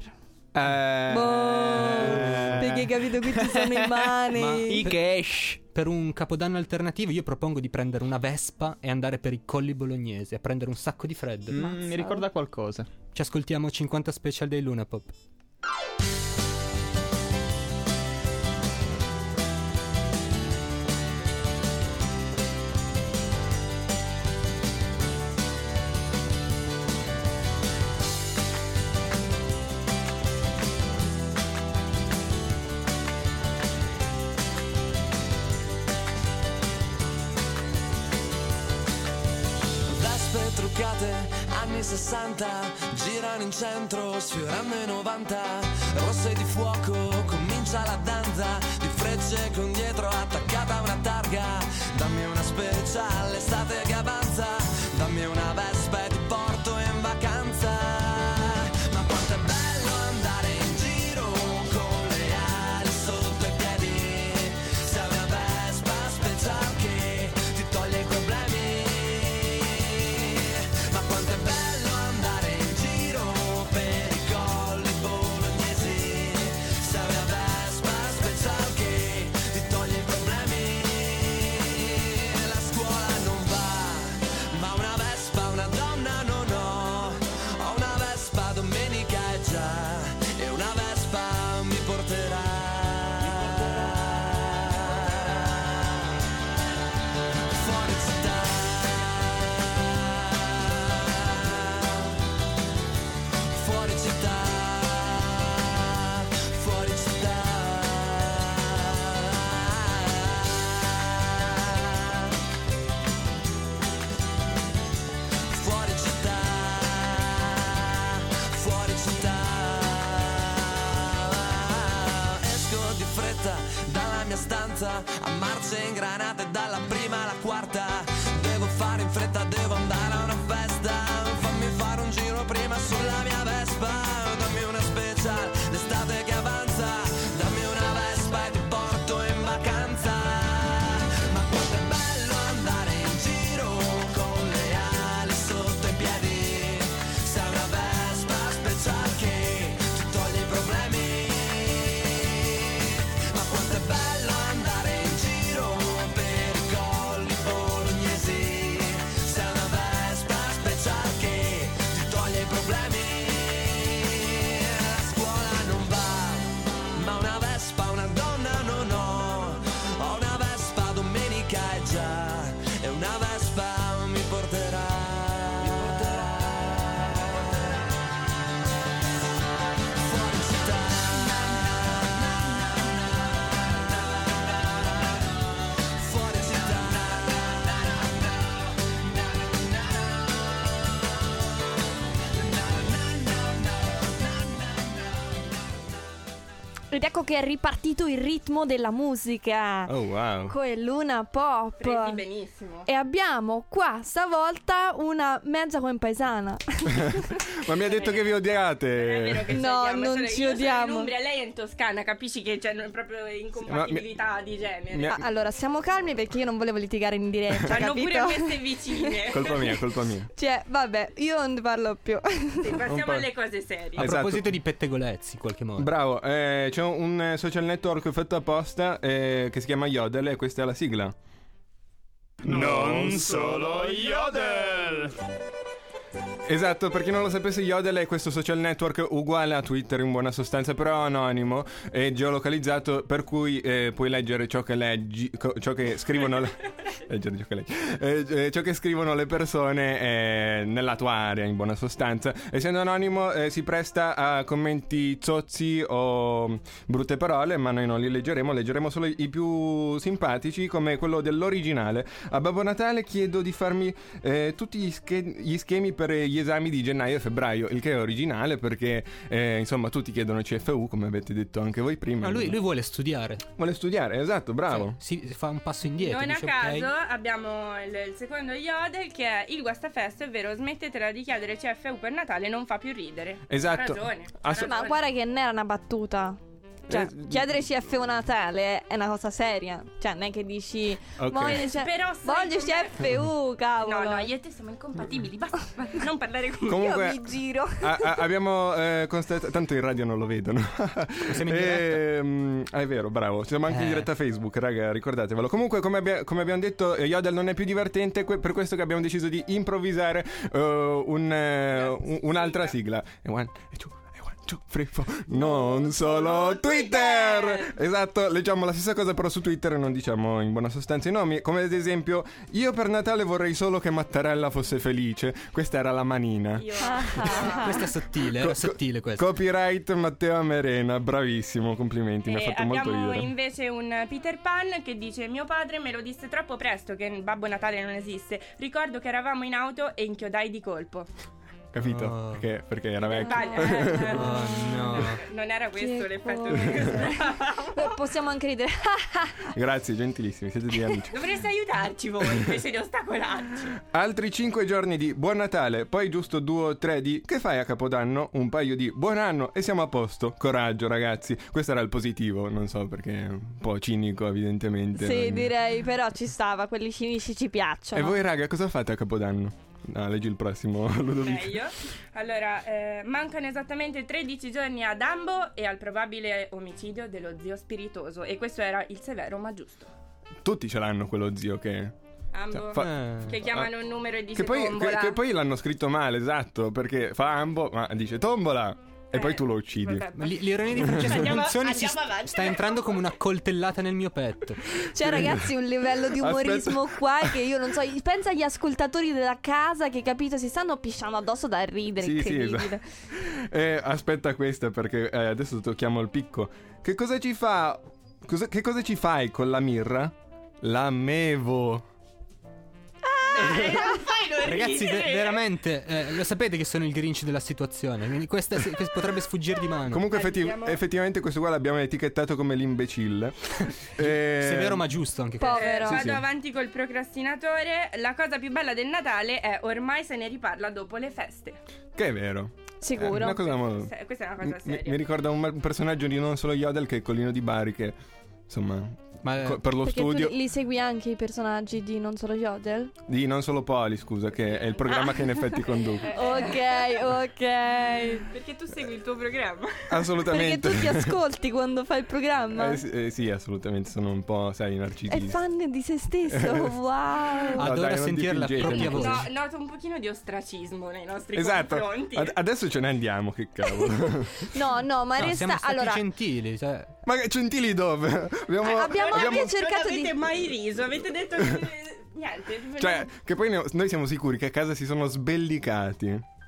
Perché capito, qui ci sono i mani. I cash. Per un Capodanno alternativo io propongo di prendere una Vespa e andare per i Colli Bolognesi a prendere un sacco di freddo. Mi ricorda qualcosa. Ci ascoltiamo 50 special dei Luna Pop. Anni 60, girano in centro, sfiorando i 90. Rosse di fuoco, comincia la danza di frecce con dietro attaccata una targa. Dammi una special, l'estate che avanza. Dammi una Vespa e ti porto in vacanza. Ma quanto è bello andare in giro con le ali sotto i piedi. Se hai una Vespa special che ti toglie i problemi. A marce ingranate dalla prima alla quarta. Devo fare in fretta, devo andare a una festa. Fammi fare un giro prima sulla mia Vespa. Dammi una special, l'estate che avanza. Dammi una Vespa e ti porto in vacanza. Ma quanto è bello andare in giro con le Ed ecco che è ripartito il ritmo della musica. Oh wow. Con Luna Pop. Presi benissimo. E abbiamo qua stavolta una mezza compaesana. Ma mi ha detto che vi odiate. No, non ci odiamo. Io sono in Umbria, lei è in Toscana, capisci che c'è proprio incompatibilità di genere. Allora, siamo calmi perché io non volevo litigare in diretta. Hanno capito? pure queste vicine. Colpa mia. Cioè, vabbè, io non ne parlo più. Sì, passiamo alle cose serie. A proposito di pettegolezzi, in qualche modo. Bravo, c'è un social network fatto apposta che si chiama Yodel e questa è la sigla. Non solo Yodel! Esatto, per chi non lo sapesse, Yodel è questo social network uguale a Twitter in buona sostanza, però anonimo e geolocalizzato, per cui puoi leggere ciò che leggi, ciò che scrivono ciò che scrivono le persone nella tua area in buona sostanza. Essendo anonimo si presta a commenti zozzi o brutte parole, ma noi non li leggeremo solo i più simpatici, come quello dell'originale. A Babbo Natale chiedo di farmi tutti gli schemi per gli esami di gennaio e febbraio, il che è originale perché insomma tutti chiedono CFU, come avete detto anche voi prima. Ma lui vuole studiare. Vuole studiare, esatto, bravo. Si fa un passo indietro. Non a dice, caso okay. abbiamo il secondo Yodel, che è il guastafeste, ovvero smettetela di chiedere CFU per Natale, non fa più ridere. Esatto. Ha ragione. Ma guarda che non era una battuta. Cioè, chiedere CFU Natale è una cosa seria. Cioè, non è che dici voglio CFU, cavolo. No, io e te siamo incompatibili. Basta non parlare con Comunque, io mi giro. Abbiamo constatato. Tanto in radio non lo vedono. Siamo in diretta. È vero, bravo. Siamo anche in diretta Facebook, raga, ricordatevelo. Comunque, come abbiamo detto, Yodel non è più divertente. Per questo che abbiamo deciso di improvvisare un'altra sigla. Non solo Twitter. Esatto, leggiamo la stessa cosa però su Twitter e non diciamo in buona sostanza i nomi. Come ad esempio, io per Natale vorrei solo che Mattarella fosse felice. Questa era la manina. Questa è sottile, era sottile questa. Copyright Matteo Amerena, bravissimo, complimenti, mi ha fatto molto ridere. Abbiamo invece un Peter Pan che dice: mio padre me lo disse troppo presto che Babbo Natale non esiste. Ricordo che eravamo in auto e inchiodai di colpo. Capito? Oh. Perché era vecchio. Oh no. Non era questo l'effetto Possiamo anche ridere. Grazie, gentilissimi, siete degli amici. Dovreste aiutarci voi invece di ostacolarci. Altri 5 giorni di Buon Natale, poi giusto 2 o 3 di Che fai a Capodanno? Un paio di Buon anno e siamo a posto. Coraggio ragazzi. Questo era il positivo, non so perché è un po' cinico evidentemente. Sì, direi, però ci stava, quelli cinici ci piacciono. E voi raga, cosa fate a Capodanno? Leggi il prossimo, Ludovico. Io. Allora, mancano esattamente 13 giorni ad Ambo e al probabile omicidio dello zio spiritoso. E questo era il severo ma giusto. Tutti ce l'hanno quello zio che... Ambo, che chiamano un numero e dice che poi, tombola. che poi l'hanno scritto male, esatto, perché fa Ambo, ma dice tombola. E poi tu lo uccidi. L'ironia di Francesco Canzoni sta entrando come una coltellata nel mio petto. Cioè ragazzi, un livello di umorismo qua che io non so. Pensa agli ascoltatori della casa che, capito, si stanno pisciando addosso da ridere. Sì, incredibile. Esatto. Aspetta questa perché adesso tocchiamo il picco. Che cosa ci fa? Che cosa ci fai con la mirra? La mevo. Ragazzi, veramente lo sapete che sono il Grinch della situazione, quindi questa potrebbe sfuggire di mano. Comunque effettivamente questo qua l'abbiamo etichettato come l'imbecille. Severo ma giusto anche povero. Vado avanti col procrastinatore. La cosa più bella del Natale è ormai se ne riparla dopo le feste. Che è vero. Sicuro. Questa è una cosa seria. Mi ricorda un personaggio di Non solo Yodel che è Collino di Bari che insomma per lo perché studio tu li segui anche i personaggi di Non solo Yodel? Di Non solo Poli, scusa, che è il programma che in effetti conduco. Ok. Perché tu segui il tuo programma? Assolutamente. Perché tu ti ascolti quando fai il programma? Sì, assolutamente, sono un po', sai, narcisista. È fan di se stesso, wow. Adora sentire la propria voce. Noto un pochino di ostracismo nei nostri confronti. Adesso ce ne andiamo, che cavolo. No, ma resta... Siamo stati allora... gentili, cioè... Ma che gentili dove? Abbiamo anche cercato non avete mai riso, avete detto che... niente. Cioè, che poi noi siamo sicuri che a casa si sono sbellicati.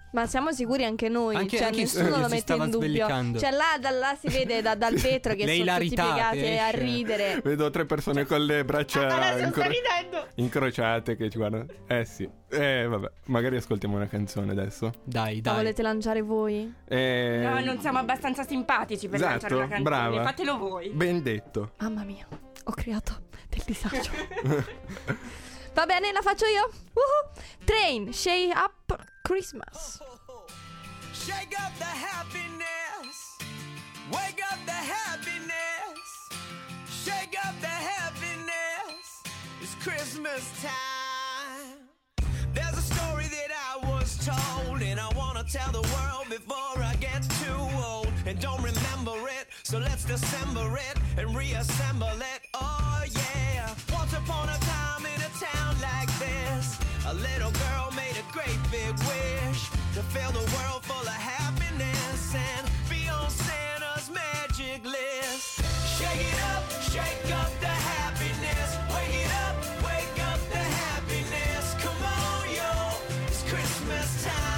Ma siamo sicuri anche noi, anche nessuno lo mette in dubbio. sbellicando. Cioè da là si vede dal vetro che sono tutti piegati a ridere. Vedo 3 persone con le braccia sto ridendo. incrociate che ci guardano. Sì. Vabbè, magari ascoltiamo una canzone adesso. Dai. La volete lanciare voi? No, non siamo abbastanza simpatici per lanciare una canzone. Brava. Fatelo voi. Ben detto. Mamma mia, ho creato del disagio. Va bene, la faccio io. Train, Shake Up Christmas. Shake up the happiness. Wake up the happiness. Shake up the happiness. It's Christmas time. There's a story that I was told, and I wanna tell the world before I get too old. And don't remember it, so let's dissemble it and reassemble it. Oh yeah. Once upon a time in a town like this, a little girl made a great big wish to fill the world full of happiness and be on Santa's magic list. Shake up the happiness. Wake up the happiness. Come on, yo, it's Christmas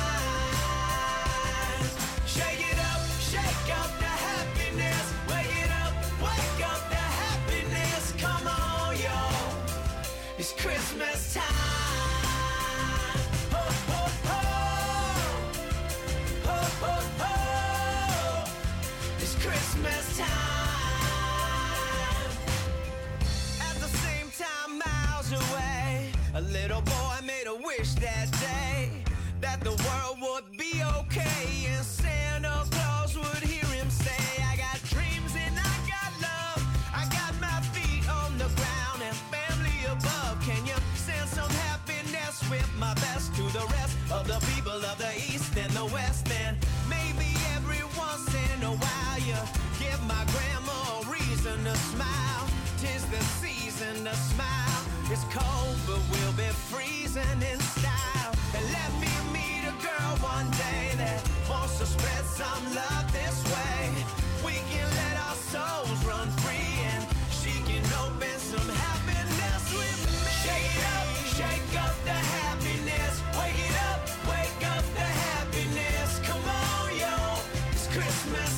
time. Shake up the happiness. Wake up the happiness. Come on, yo, it's Christmas time. Christmas time. At the same time, miles away, a little boy made a wish that day that the world would be okay and Santa Claus would hear him say, I got dreams and I got love, I got my feet on the ground and family above. Can you send some happiness with my best to the rest of the people of the East and the West? And maybe every once in a while you give my grandma a reason to smile. 'Tis the season to smile. It's cold, but we'll be freezing in style. And let me meet a girl one day that wants to spread some love this way. We can let our souls run free and she can open some happiness with me. Shake up the happiness. Wake up the happiness. Come on, yo, it's Christmas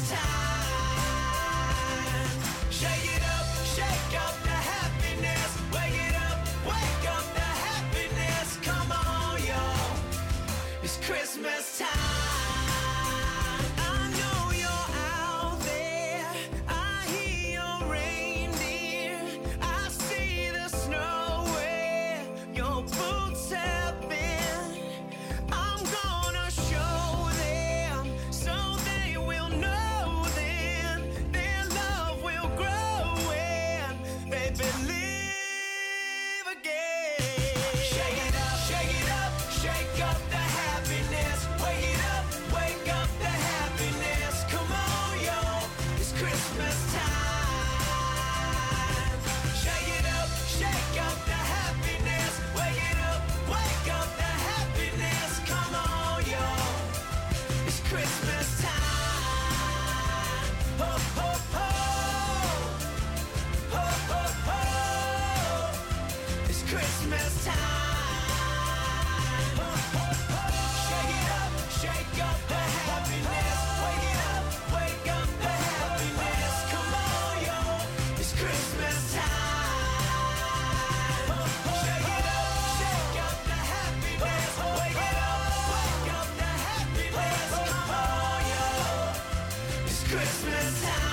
time. Shake up the happiness. Wake up the happiness. Come on, yo, it's Christmas time. I know you're out there. I hear your reindeer. I see the snow where your boots have been. I'm gonna show them so they will know then their love will grow and they believe again. Shake up the happiness. Wake up the happiness. Come on, yo, it's Christmas time. Shake up the happiness. Wake up the happiness. Come on, yo, it's Christmas time. Ho, ho, ho. Ho, ho, ho. It's Christmas time. Ho, ho, ho. Shake up the happiness. Wake up the happiness. Come on, yo, it's Christmas time. Ho, ho, shake up the happiness. Wake up the happiness. Come on, yo, it's Christmas time.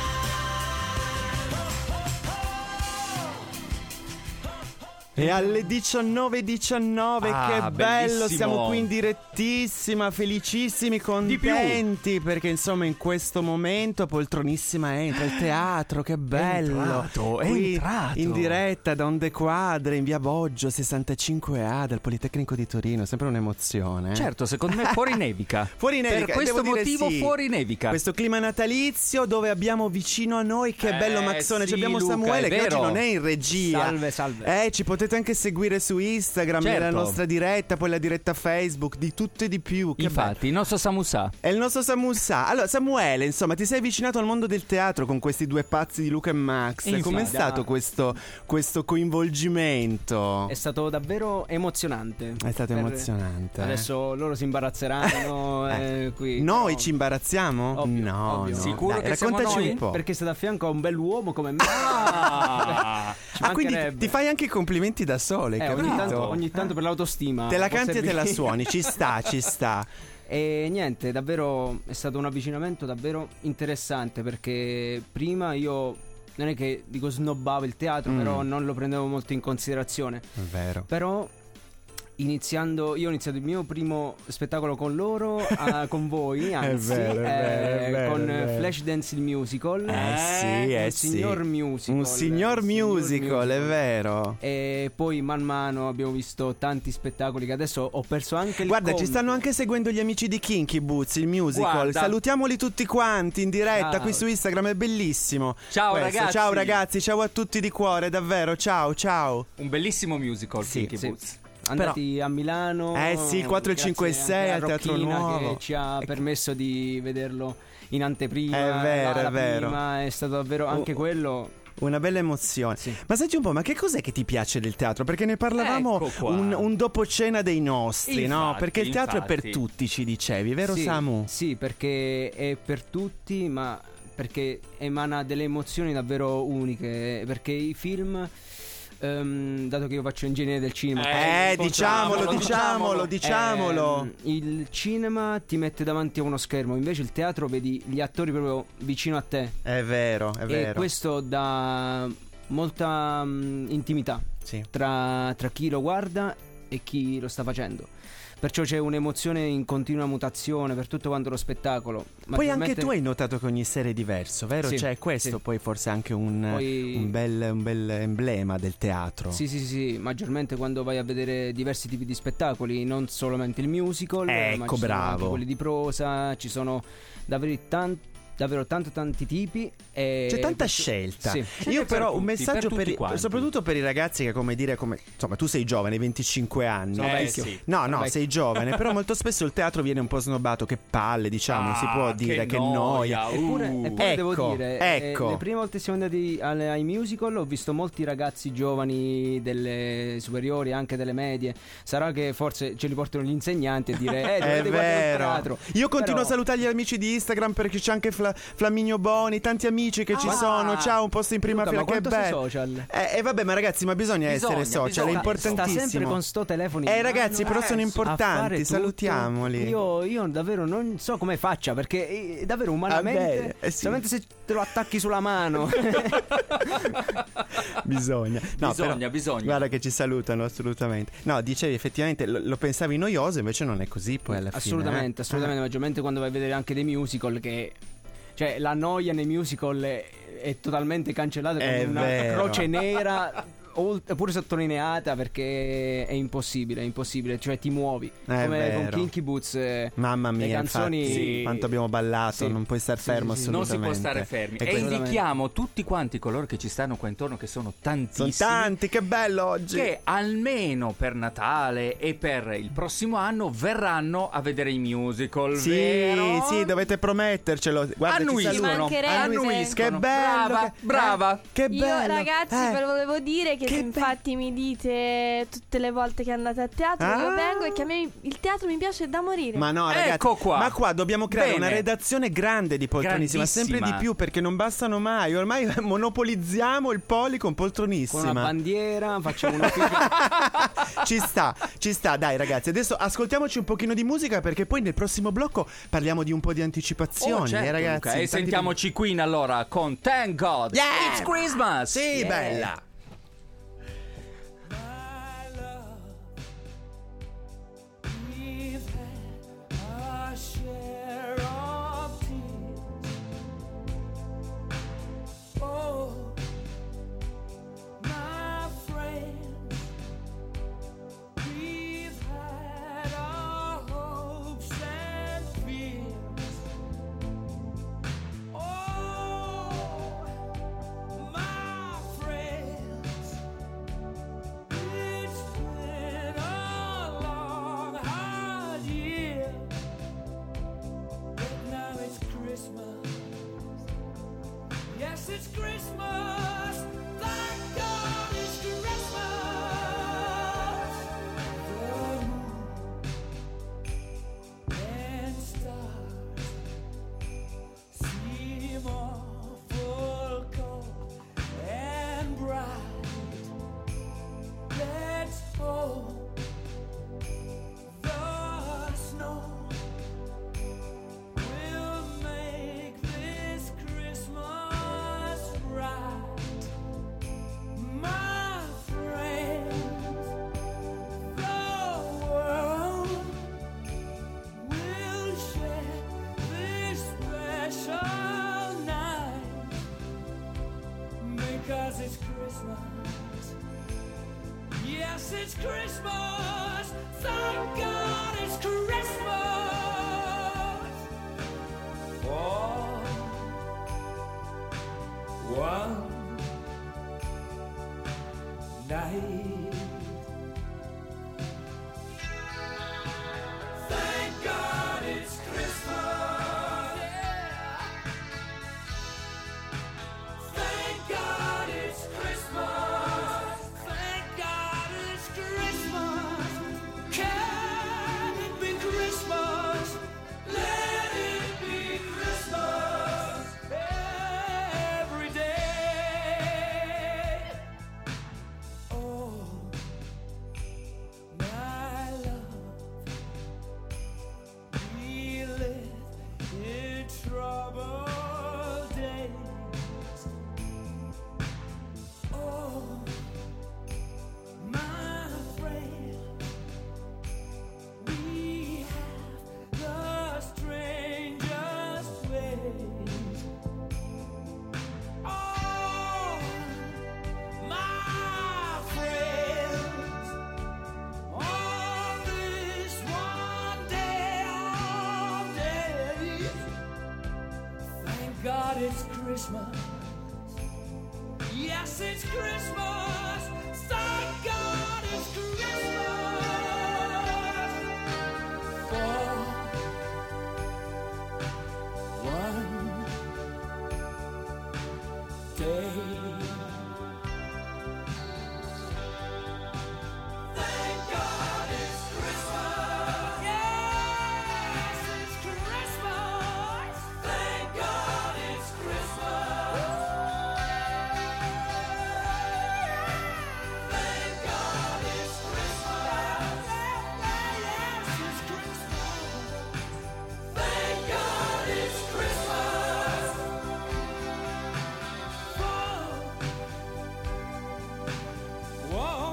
E alle 19:19, che bello, bellissimo. siamo qui in direttissima, felicissimi, contenti, perché insomma in questo momento Poltronissima entra il teatro, che bello. È Qui entrato. in diretta da Onde Quadre in via Boggio 65A del Politecnico di Torino, sempre un'emozione. Certo, secondo me fuori nevica. Fuori nevica, Per questo devo dire motivo sì. fuori nevica. Questo clima natalizio dove abbiamo vicino a noi, che bello Maxone, sì, abbiamo Luca, Samuele è che oggi vero. non è in regia. Salve. Ci potete potete anche seguire su Instagram, la nostra diretta, poi la diretta Facebook, di tutto e di più. Infatti, il nostro Samusa. È il nostro Samusa. Allora, Samuele, insomma, ti sei avvicinato al mondo del teatro con questi due pazzi di Luca e Max. Com'è stato questo coinvolgimento? È stato davvero emozionante. È stato emozionante. Adesso loro si imbarazzeranno. Qui, noi ci imbarazziamo? Ovvio, no, ovvio. Sicuro che raccontaci un po'. Perché state a fianco a un bell'uomo come me. Quindi ti fai anche i complimenti da sole, ogni tanto per l'autostima. Te la canti e te la suoni, ci sta. E niente, davvero è stato un avvicinamento davvero interessante, perché prima io non è che dico snobbavo il teatro, però non lo prendevo molto in considerazione. È vero. Però io ho iniziato il mio primo spettacolo con loro, con voi, anzi, è vero, con Flashdance il musical. Un signor musical, è vero. E poi man mano abbiamo visto tanti spettacoli che adesso ho perso anche il Guarda, conto. ci stanno anche seguendo gli amici di Kinky Boots, il musical. Guarda. Salutiamoli tutti quanti in diretta. Ciao. Qui su Instagram, è bellissimo. Ciao ragazzi. Ciao ragazzi, ciao a tutti di cuore, davvero. Ciao. Un bellissimo musical, Kinky sì. Boots. Andati a Milano. Sì, il 4, il 5 e 6 al Teatro Nuovo, che ci ha permesso di vederlo in anteprima. È vero. Prima, è stato davvero anche quello una bella emozione. Ma senti un po', ma che cos'è che ti piace del teatro? Perché ne parlavamo un dopo cena dei nostri, no? Perché il teatro è per tutti, ci dicevi, vero Samu? Sì, perché è per tutti, ma perché emana delle emozioni davvero uniche. Perché i film, dato che io faccio ingegnere del cinema, diciamolo. Il cinema ti mette davanti a uno schermo, invece il teatro vedi gli attori proprio vicino a te. È vero. E questo dà molta intimità tra chi lo guarda e chi lo sta facendo. Perciò c'è un'emozione in continua mutazione per tutto quanto lo spettacolo. Poi anche tu hai notato che ogni serie è diverso, vero? Sì, cioè questo poi forse è anche un bel emblema del teatro. Sì, maggiormente quando vai a vedere diversi tipi di spettacoli, non solamente il musical, ma ci sono anche quelli di prosa, ci sono davvero tanti tipi e c'è tanta scelta. Io però un messaggio soprattutto per i ragazzi che insomma tu sei giovane, 25 anni. Sei giovane, però molto spesso il teatro viene un po' snobbato, che palle, diciamo, si può dire che noia. Eppure devo dire, le prime volte siamo andati ai musical, ho visto molti ragazzi giovani delle superiori, anche delle medie. Sarà che forse ce li portano gli insegnanti a dire è vero. Io continuo a salutare gli amici di Instagram, perché c'è anche Flaminio Boni, tanti amici che ci sono. Ciao, un posto in prima fila, che bello. Social? Vabbè, ma ragazzi, bisogna essere social, è importantissimo. Sta sempre con sto telefono. Ragazzi, però sono importanti, salutiamoli. Io davvero non so come faccia, perché davvero umanamente, solamente se te lo attacchi sulla mano. Bisogna. Guarda che ci salutano, assolutamente. No, dicevi effettivamente, lo pensavi noioso, invece non è così poi alla fine. Assolutamente, maggiormente quando vai a vedere anche dei musical che... Cioè, la noia nei musical è totalmente cancellata con una croce nera, pure sottolineata, perché è impossibile, cioè ti muovi. Come con Kinky Boots. Mamma mia, le canzoni, infatti, quanto abbiamo ballato, non puoi star fermo assolutamente. Non si può stare fermi. E invitiamo tutti quanti coloro che ci stanno qua intorno, che sono tantissimi. Sono tanti, che bello oggi. Che almeno per Natale e per il prossimo anno verranno a vedere i musical, vero? Sì, dovete promettercelo. Guarda, annuiscono. Che bello. Brava. Che bello. Io ragazzi ve lo volevo dire, che infatti mi dite tutte le volte che andate a teatro, io vengo, e che a me il teatro mi piace da morire. Ma no, ragazzi, ecco qua. Ma qua dobbiamo creare una redazione grande di poltronissima, sempre di più, perché non bastano mai. Ormai monopolizziamo il poli con poltronissima. Con una bandiera, facciamo una Ci sta, dai ragazzi. Adesso ascoltiamoci un pochino di musica, perché poi nel prossimo blocco parliamo di un po' di anticipazioni, ragazzi. Luca, e sentiamoci Queen allora con Thank God It's Christmas. Sì, bella. Oh, my friend. it's Christmas. Thank God it's Christmas. The moon and stars seem awful cold and bright. Let's hope the snow will make this Christmas right. My friends, the world will share this special night because it's Christmas. Yes, it's Christmas. Thank God it's Christmas. For one night. Thank God it's Christmas. Thank God it's Christmas. Thank God it's Christmas. Can it be Christmas? Let it be Christmas every day. Oh, my love, we live in troubled days. Oh, my friend, we have the strangest ways. Oh, my friends, on this one day of days, thank God it's Christmas. Yes, it's Christmas. Thank God it's Christmas. For one day. Thank God it's Christmas. Yes, it's Christmas. Thank God it's Christmas. Thank God it's Christmas. Yes, it's Christmas. Thank God it's Christmas. Whoa.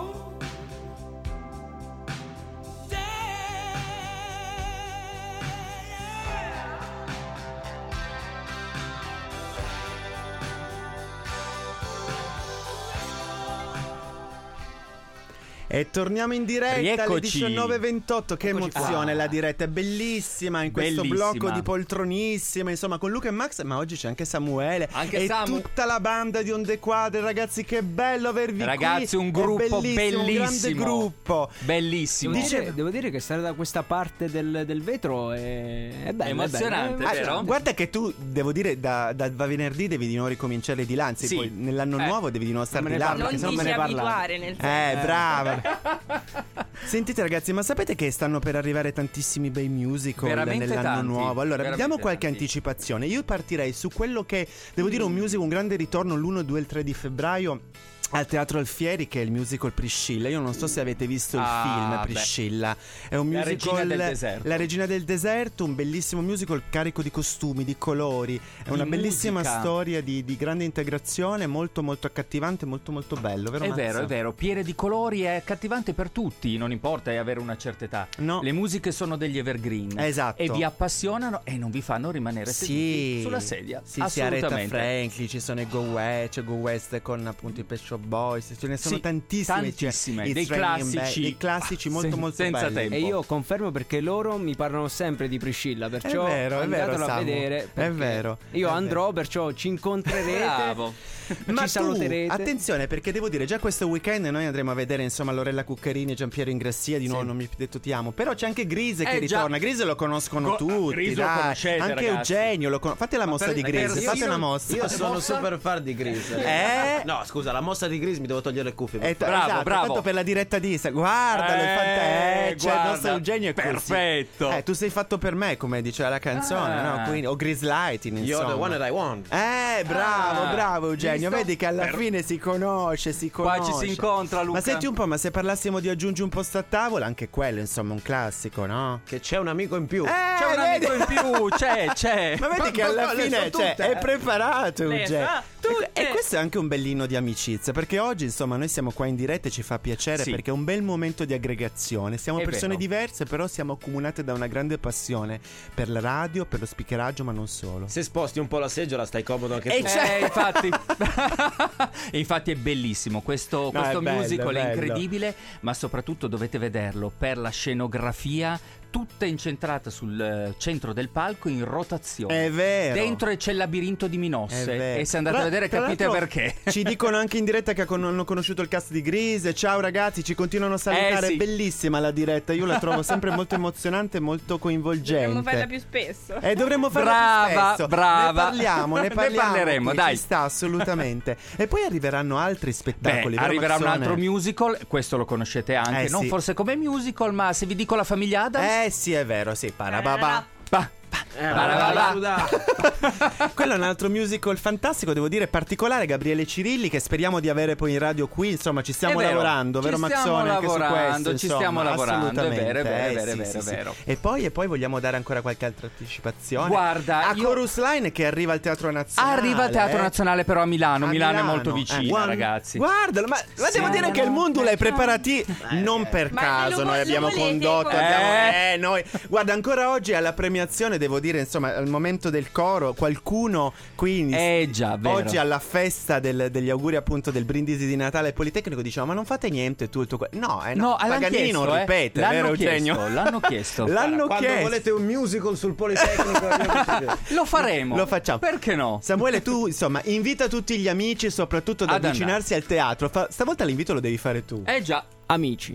E torniamo in diretta alle Rieccoci. 19:28. Che Eccoci emozione, qua. la diretta è bellissima in questo Bellissima. blocco di poltronissima. Insomma, con Luca e Max, ma oggi c'è anche Samuele Anche e Samu. tutta la banda di Onde Quadre. Ragazzi, che bello avervi Ragazzi, qui. un gruppo È bellissimo, un grande bellissimo. gruppo. Bellissimo. Devo dire che stare da questa parte del vetro è bello. Emozionante, è bello. vero? Guarda che tu, devo dire, da venerdì devi di nuovo ricominciare di là. Anzi, Sì. poi nell'anno nuovo devi di nuovo stare di là. Non perché ti sennò me ne parla. abituare nel senso. Brava. Sentite ragazzi, ma sapete che stanno per arrivare tantissimi bei musical Veramente nell'anno tanti, nuovo? Allora, veramente diamo qualche tanti. anticipazione. Io partirei su quello che, devo dire, un musical, un grande ritorno l'1, 2 e il 3 di febbraio al Teatro Alfieri, che è il musical Priscilla. Io non so se avete visto il film Priscilla. È un La musical, Regina del Deserto. La Regina del Deserto, un bellissimo musical carico di costumi, di colori. È una bellissima musica. storia di grande integrazione, molto molto accattivante, molto molto bello, vero? È Mazza? vero, è vero, piene di colori, è accattivante per tutti, non importa avere una certa età. No. Le musiche sono degli evergreen. Esatto. E vi appassionano e non vi fanno rimanere seduti sulla sedia. Sì, sì, Assolutamente. Aretha Franklin, ci sono i Go West con appunto i Pet Shop Boys, ce ne sono tantissime, dei classici, dei classici molto molto senza belli. tempo. E io confermo perché loro mi parlano sempre di Priscilla, perciò è vero, andatelo a Samu. vedere. È vero. Io andrò, perciò ci incontrerete. Bravo. Ma ci saluterete. attenzione, perché devo dire, già questo weekend noi andremo a vedere insomma Lorella Cuccarini e Giampiero Ingrassia. Di nuovo non mi hai detto ti amo. Però c'è anche Grise che ritorna. Grise lo conoscono tutti. Grise lo conoscete, anche ragazzi. Eugenio lo fate la mossa di Grise. Fate una mossa. Io sono super fan di Grise. No, scusa, la mossa di Grise mi devo togliere le cuffie. Bravo. Tanto per la diretta di guardalo, c'è il nostro Eugenio è perfetto. Tu sei fatto per me, come dice la canzone, no? Quindi, o Grease Lighting, insomma. You're the one that I want. Bravo Eugenio. Vedi che alla fine si conosce. Qua ci si incontra, Luca. Ma senti un po', ma se parlassimo di Aggiungi un posto a tavola, anche quello, insomma, un classico, no? Che c'è un amico in più. C'è un amico in più, c'è. Ma vedi che alla fine è preparato, Eugenio. E questo è anche un bellino di amicizia, perché oggi insomma noi siamo qua in diretta e ci fa piacere perché è un bel momento di aggregazione. Siamo persone diverse, però siamo accomunate da una grande passione per la radio, per lo speakeraggio, ma non solo. Se sposti un po' la seggiola stai comodo anche tu. Infatti. E infatti è bellissimo questo musical, è incredibile, ma soprattutto dovete vederlo per la scenografia tutta incentrata sul centro del palco in rotazione. È vero. Dentro c'è il labirinto di Minosse e se andate a vedere capite perché. Ci dicono anche in diretta che hanno conosciuto il cast di Grise. Ciao ragazzi, ci continuano a salutare. È bellissima la diretta, io la trovo sempre molto emozionante e molto coinvolgente. Dovremmo farla più spesso. Dovremmo farla più spesso. Brava. Ne parleremo qui, dai. Ci sta assolutamente. E poi arriveranno altri spettacoli. Arriverà un altro musical, questo lo conoscete anche, non forse come musical, ma se vi dico La famiglia Addams. Sì, è vero, sì. Parababa. Quello è un altro musical fantastico, devo dire, particolare. Gabriele Cirilli, che speriamo di avere poi in radio qui. Insomma, ci stiamo lavorando, vero Mazzone? Anche su questo, ci stiamo lavorando, è vero. E poi vogliamo dare ancora qualche altra anticipazione. Guarda, Chorus Line che arriva al Teatro Nazionale. Arriva al Teatro Nazionale, però a Milano. Milano è molto vicina, ragazzi. Guardalo, ma devo dire che il mondo l'hai preparati non per caso. Noi abbiamo condotto. Noi. Guarda, ancora oggi alla premiazione, devo dire, insomma, al momento del coro, qualcuno qui oggi alla festa degli auguri appunto del brindisi di Natale al Politecnico diceva: ma non fate niente tutto no, Paganini non ripete, vero Eugenio? L'hanno chiesto. Quando volete un musical sul Politecnico lo faremo, lo facciamo. Perché no? Samuele, tu insomma invita tutti gli amici soprattutto ad avvicinarsi al teatro. Stavolta l'invito lo devi fare tu. Già. Amici.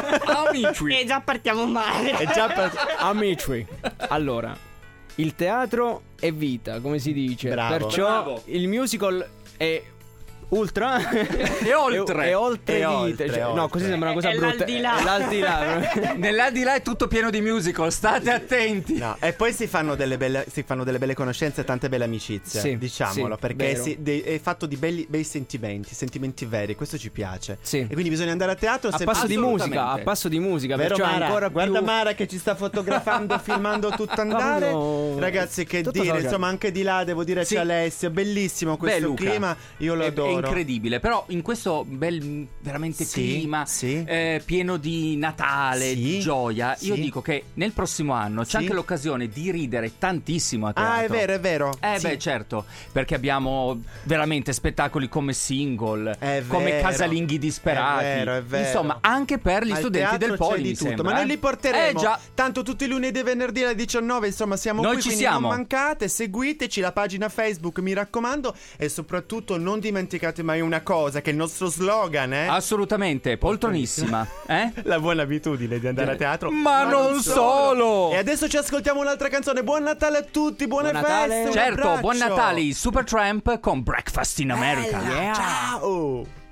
E già partiamo male. Amici. Allora, il teatro è vita, come si dice. Perciò il musical è ultra e oltre vita. No, così sembra una cosa brutta. L'aldilà. Nell'aldilà è tutto pieno di musical, state attenti. No, e poi si fanno delle belle conoscenze e tante belle amicizie, diciamolo, perché è fatto di bei sentimenti veri, questo ci piace. E quindi bisogna andare a teatro a passo di musica, vero Mara? Ancora guarda più... Mara che ci sta fotografando, filmando tutto andare. Ragazzi, che dire, insomma, anche di là devo dire c'è Alessio, bellissimo questo clima, io lo adoro. Incredibile, però in questo bel veramente clima pieno di Natale, di gioia, io dico che nel prossimo anno c'è anche l'occasione di ridere tantissimo a teatro. È vero. Beh, certo, perché abbiamo veramente spettacoli come Single, come Casalinghi disperati. È vero. Insomma, anche per gli studenti del Poli, di tutto. sembra, ma noi li porteremo. Tanto tutti i lunedì e venerdì alle 19, insomma, siamo noi qui, ci quindi siamo. Non mancate, seguiteci la pagina Facebook, mi raccomando, e soprattutto non dimenticate mai una cosa, che il nostro slogan è assolutamente poltronissima. La buona abitudine di andare a teatro, ma non solo. E adesso ci ascoltiamo un'altra canzone. Buon Natale a tutti, buone feste. Certo, buon Natale, Supertramp con Breakfast in America. Ciao.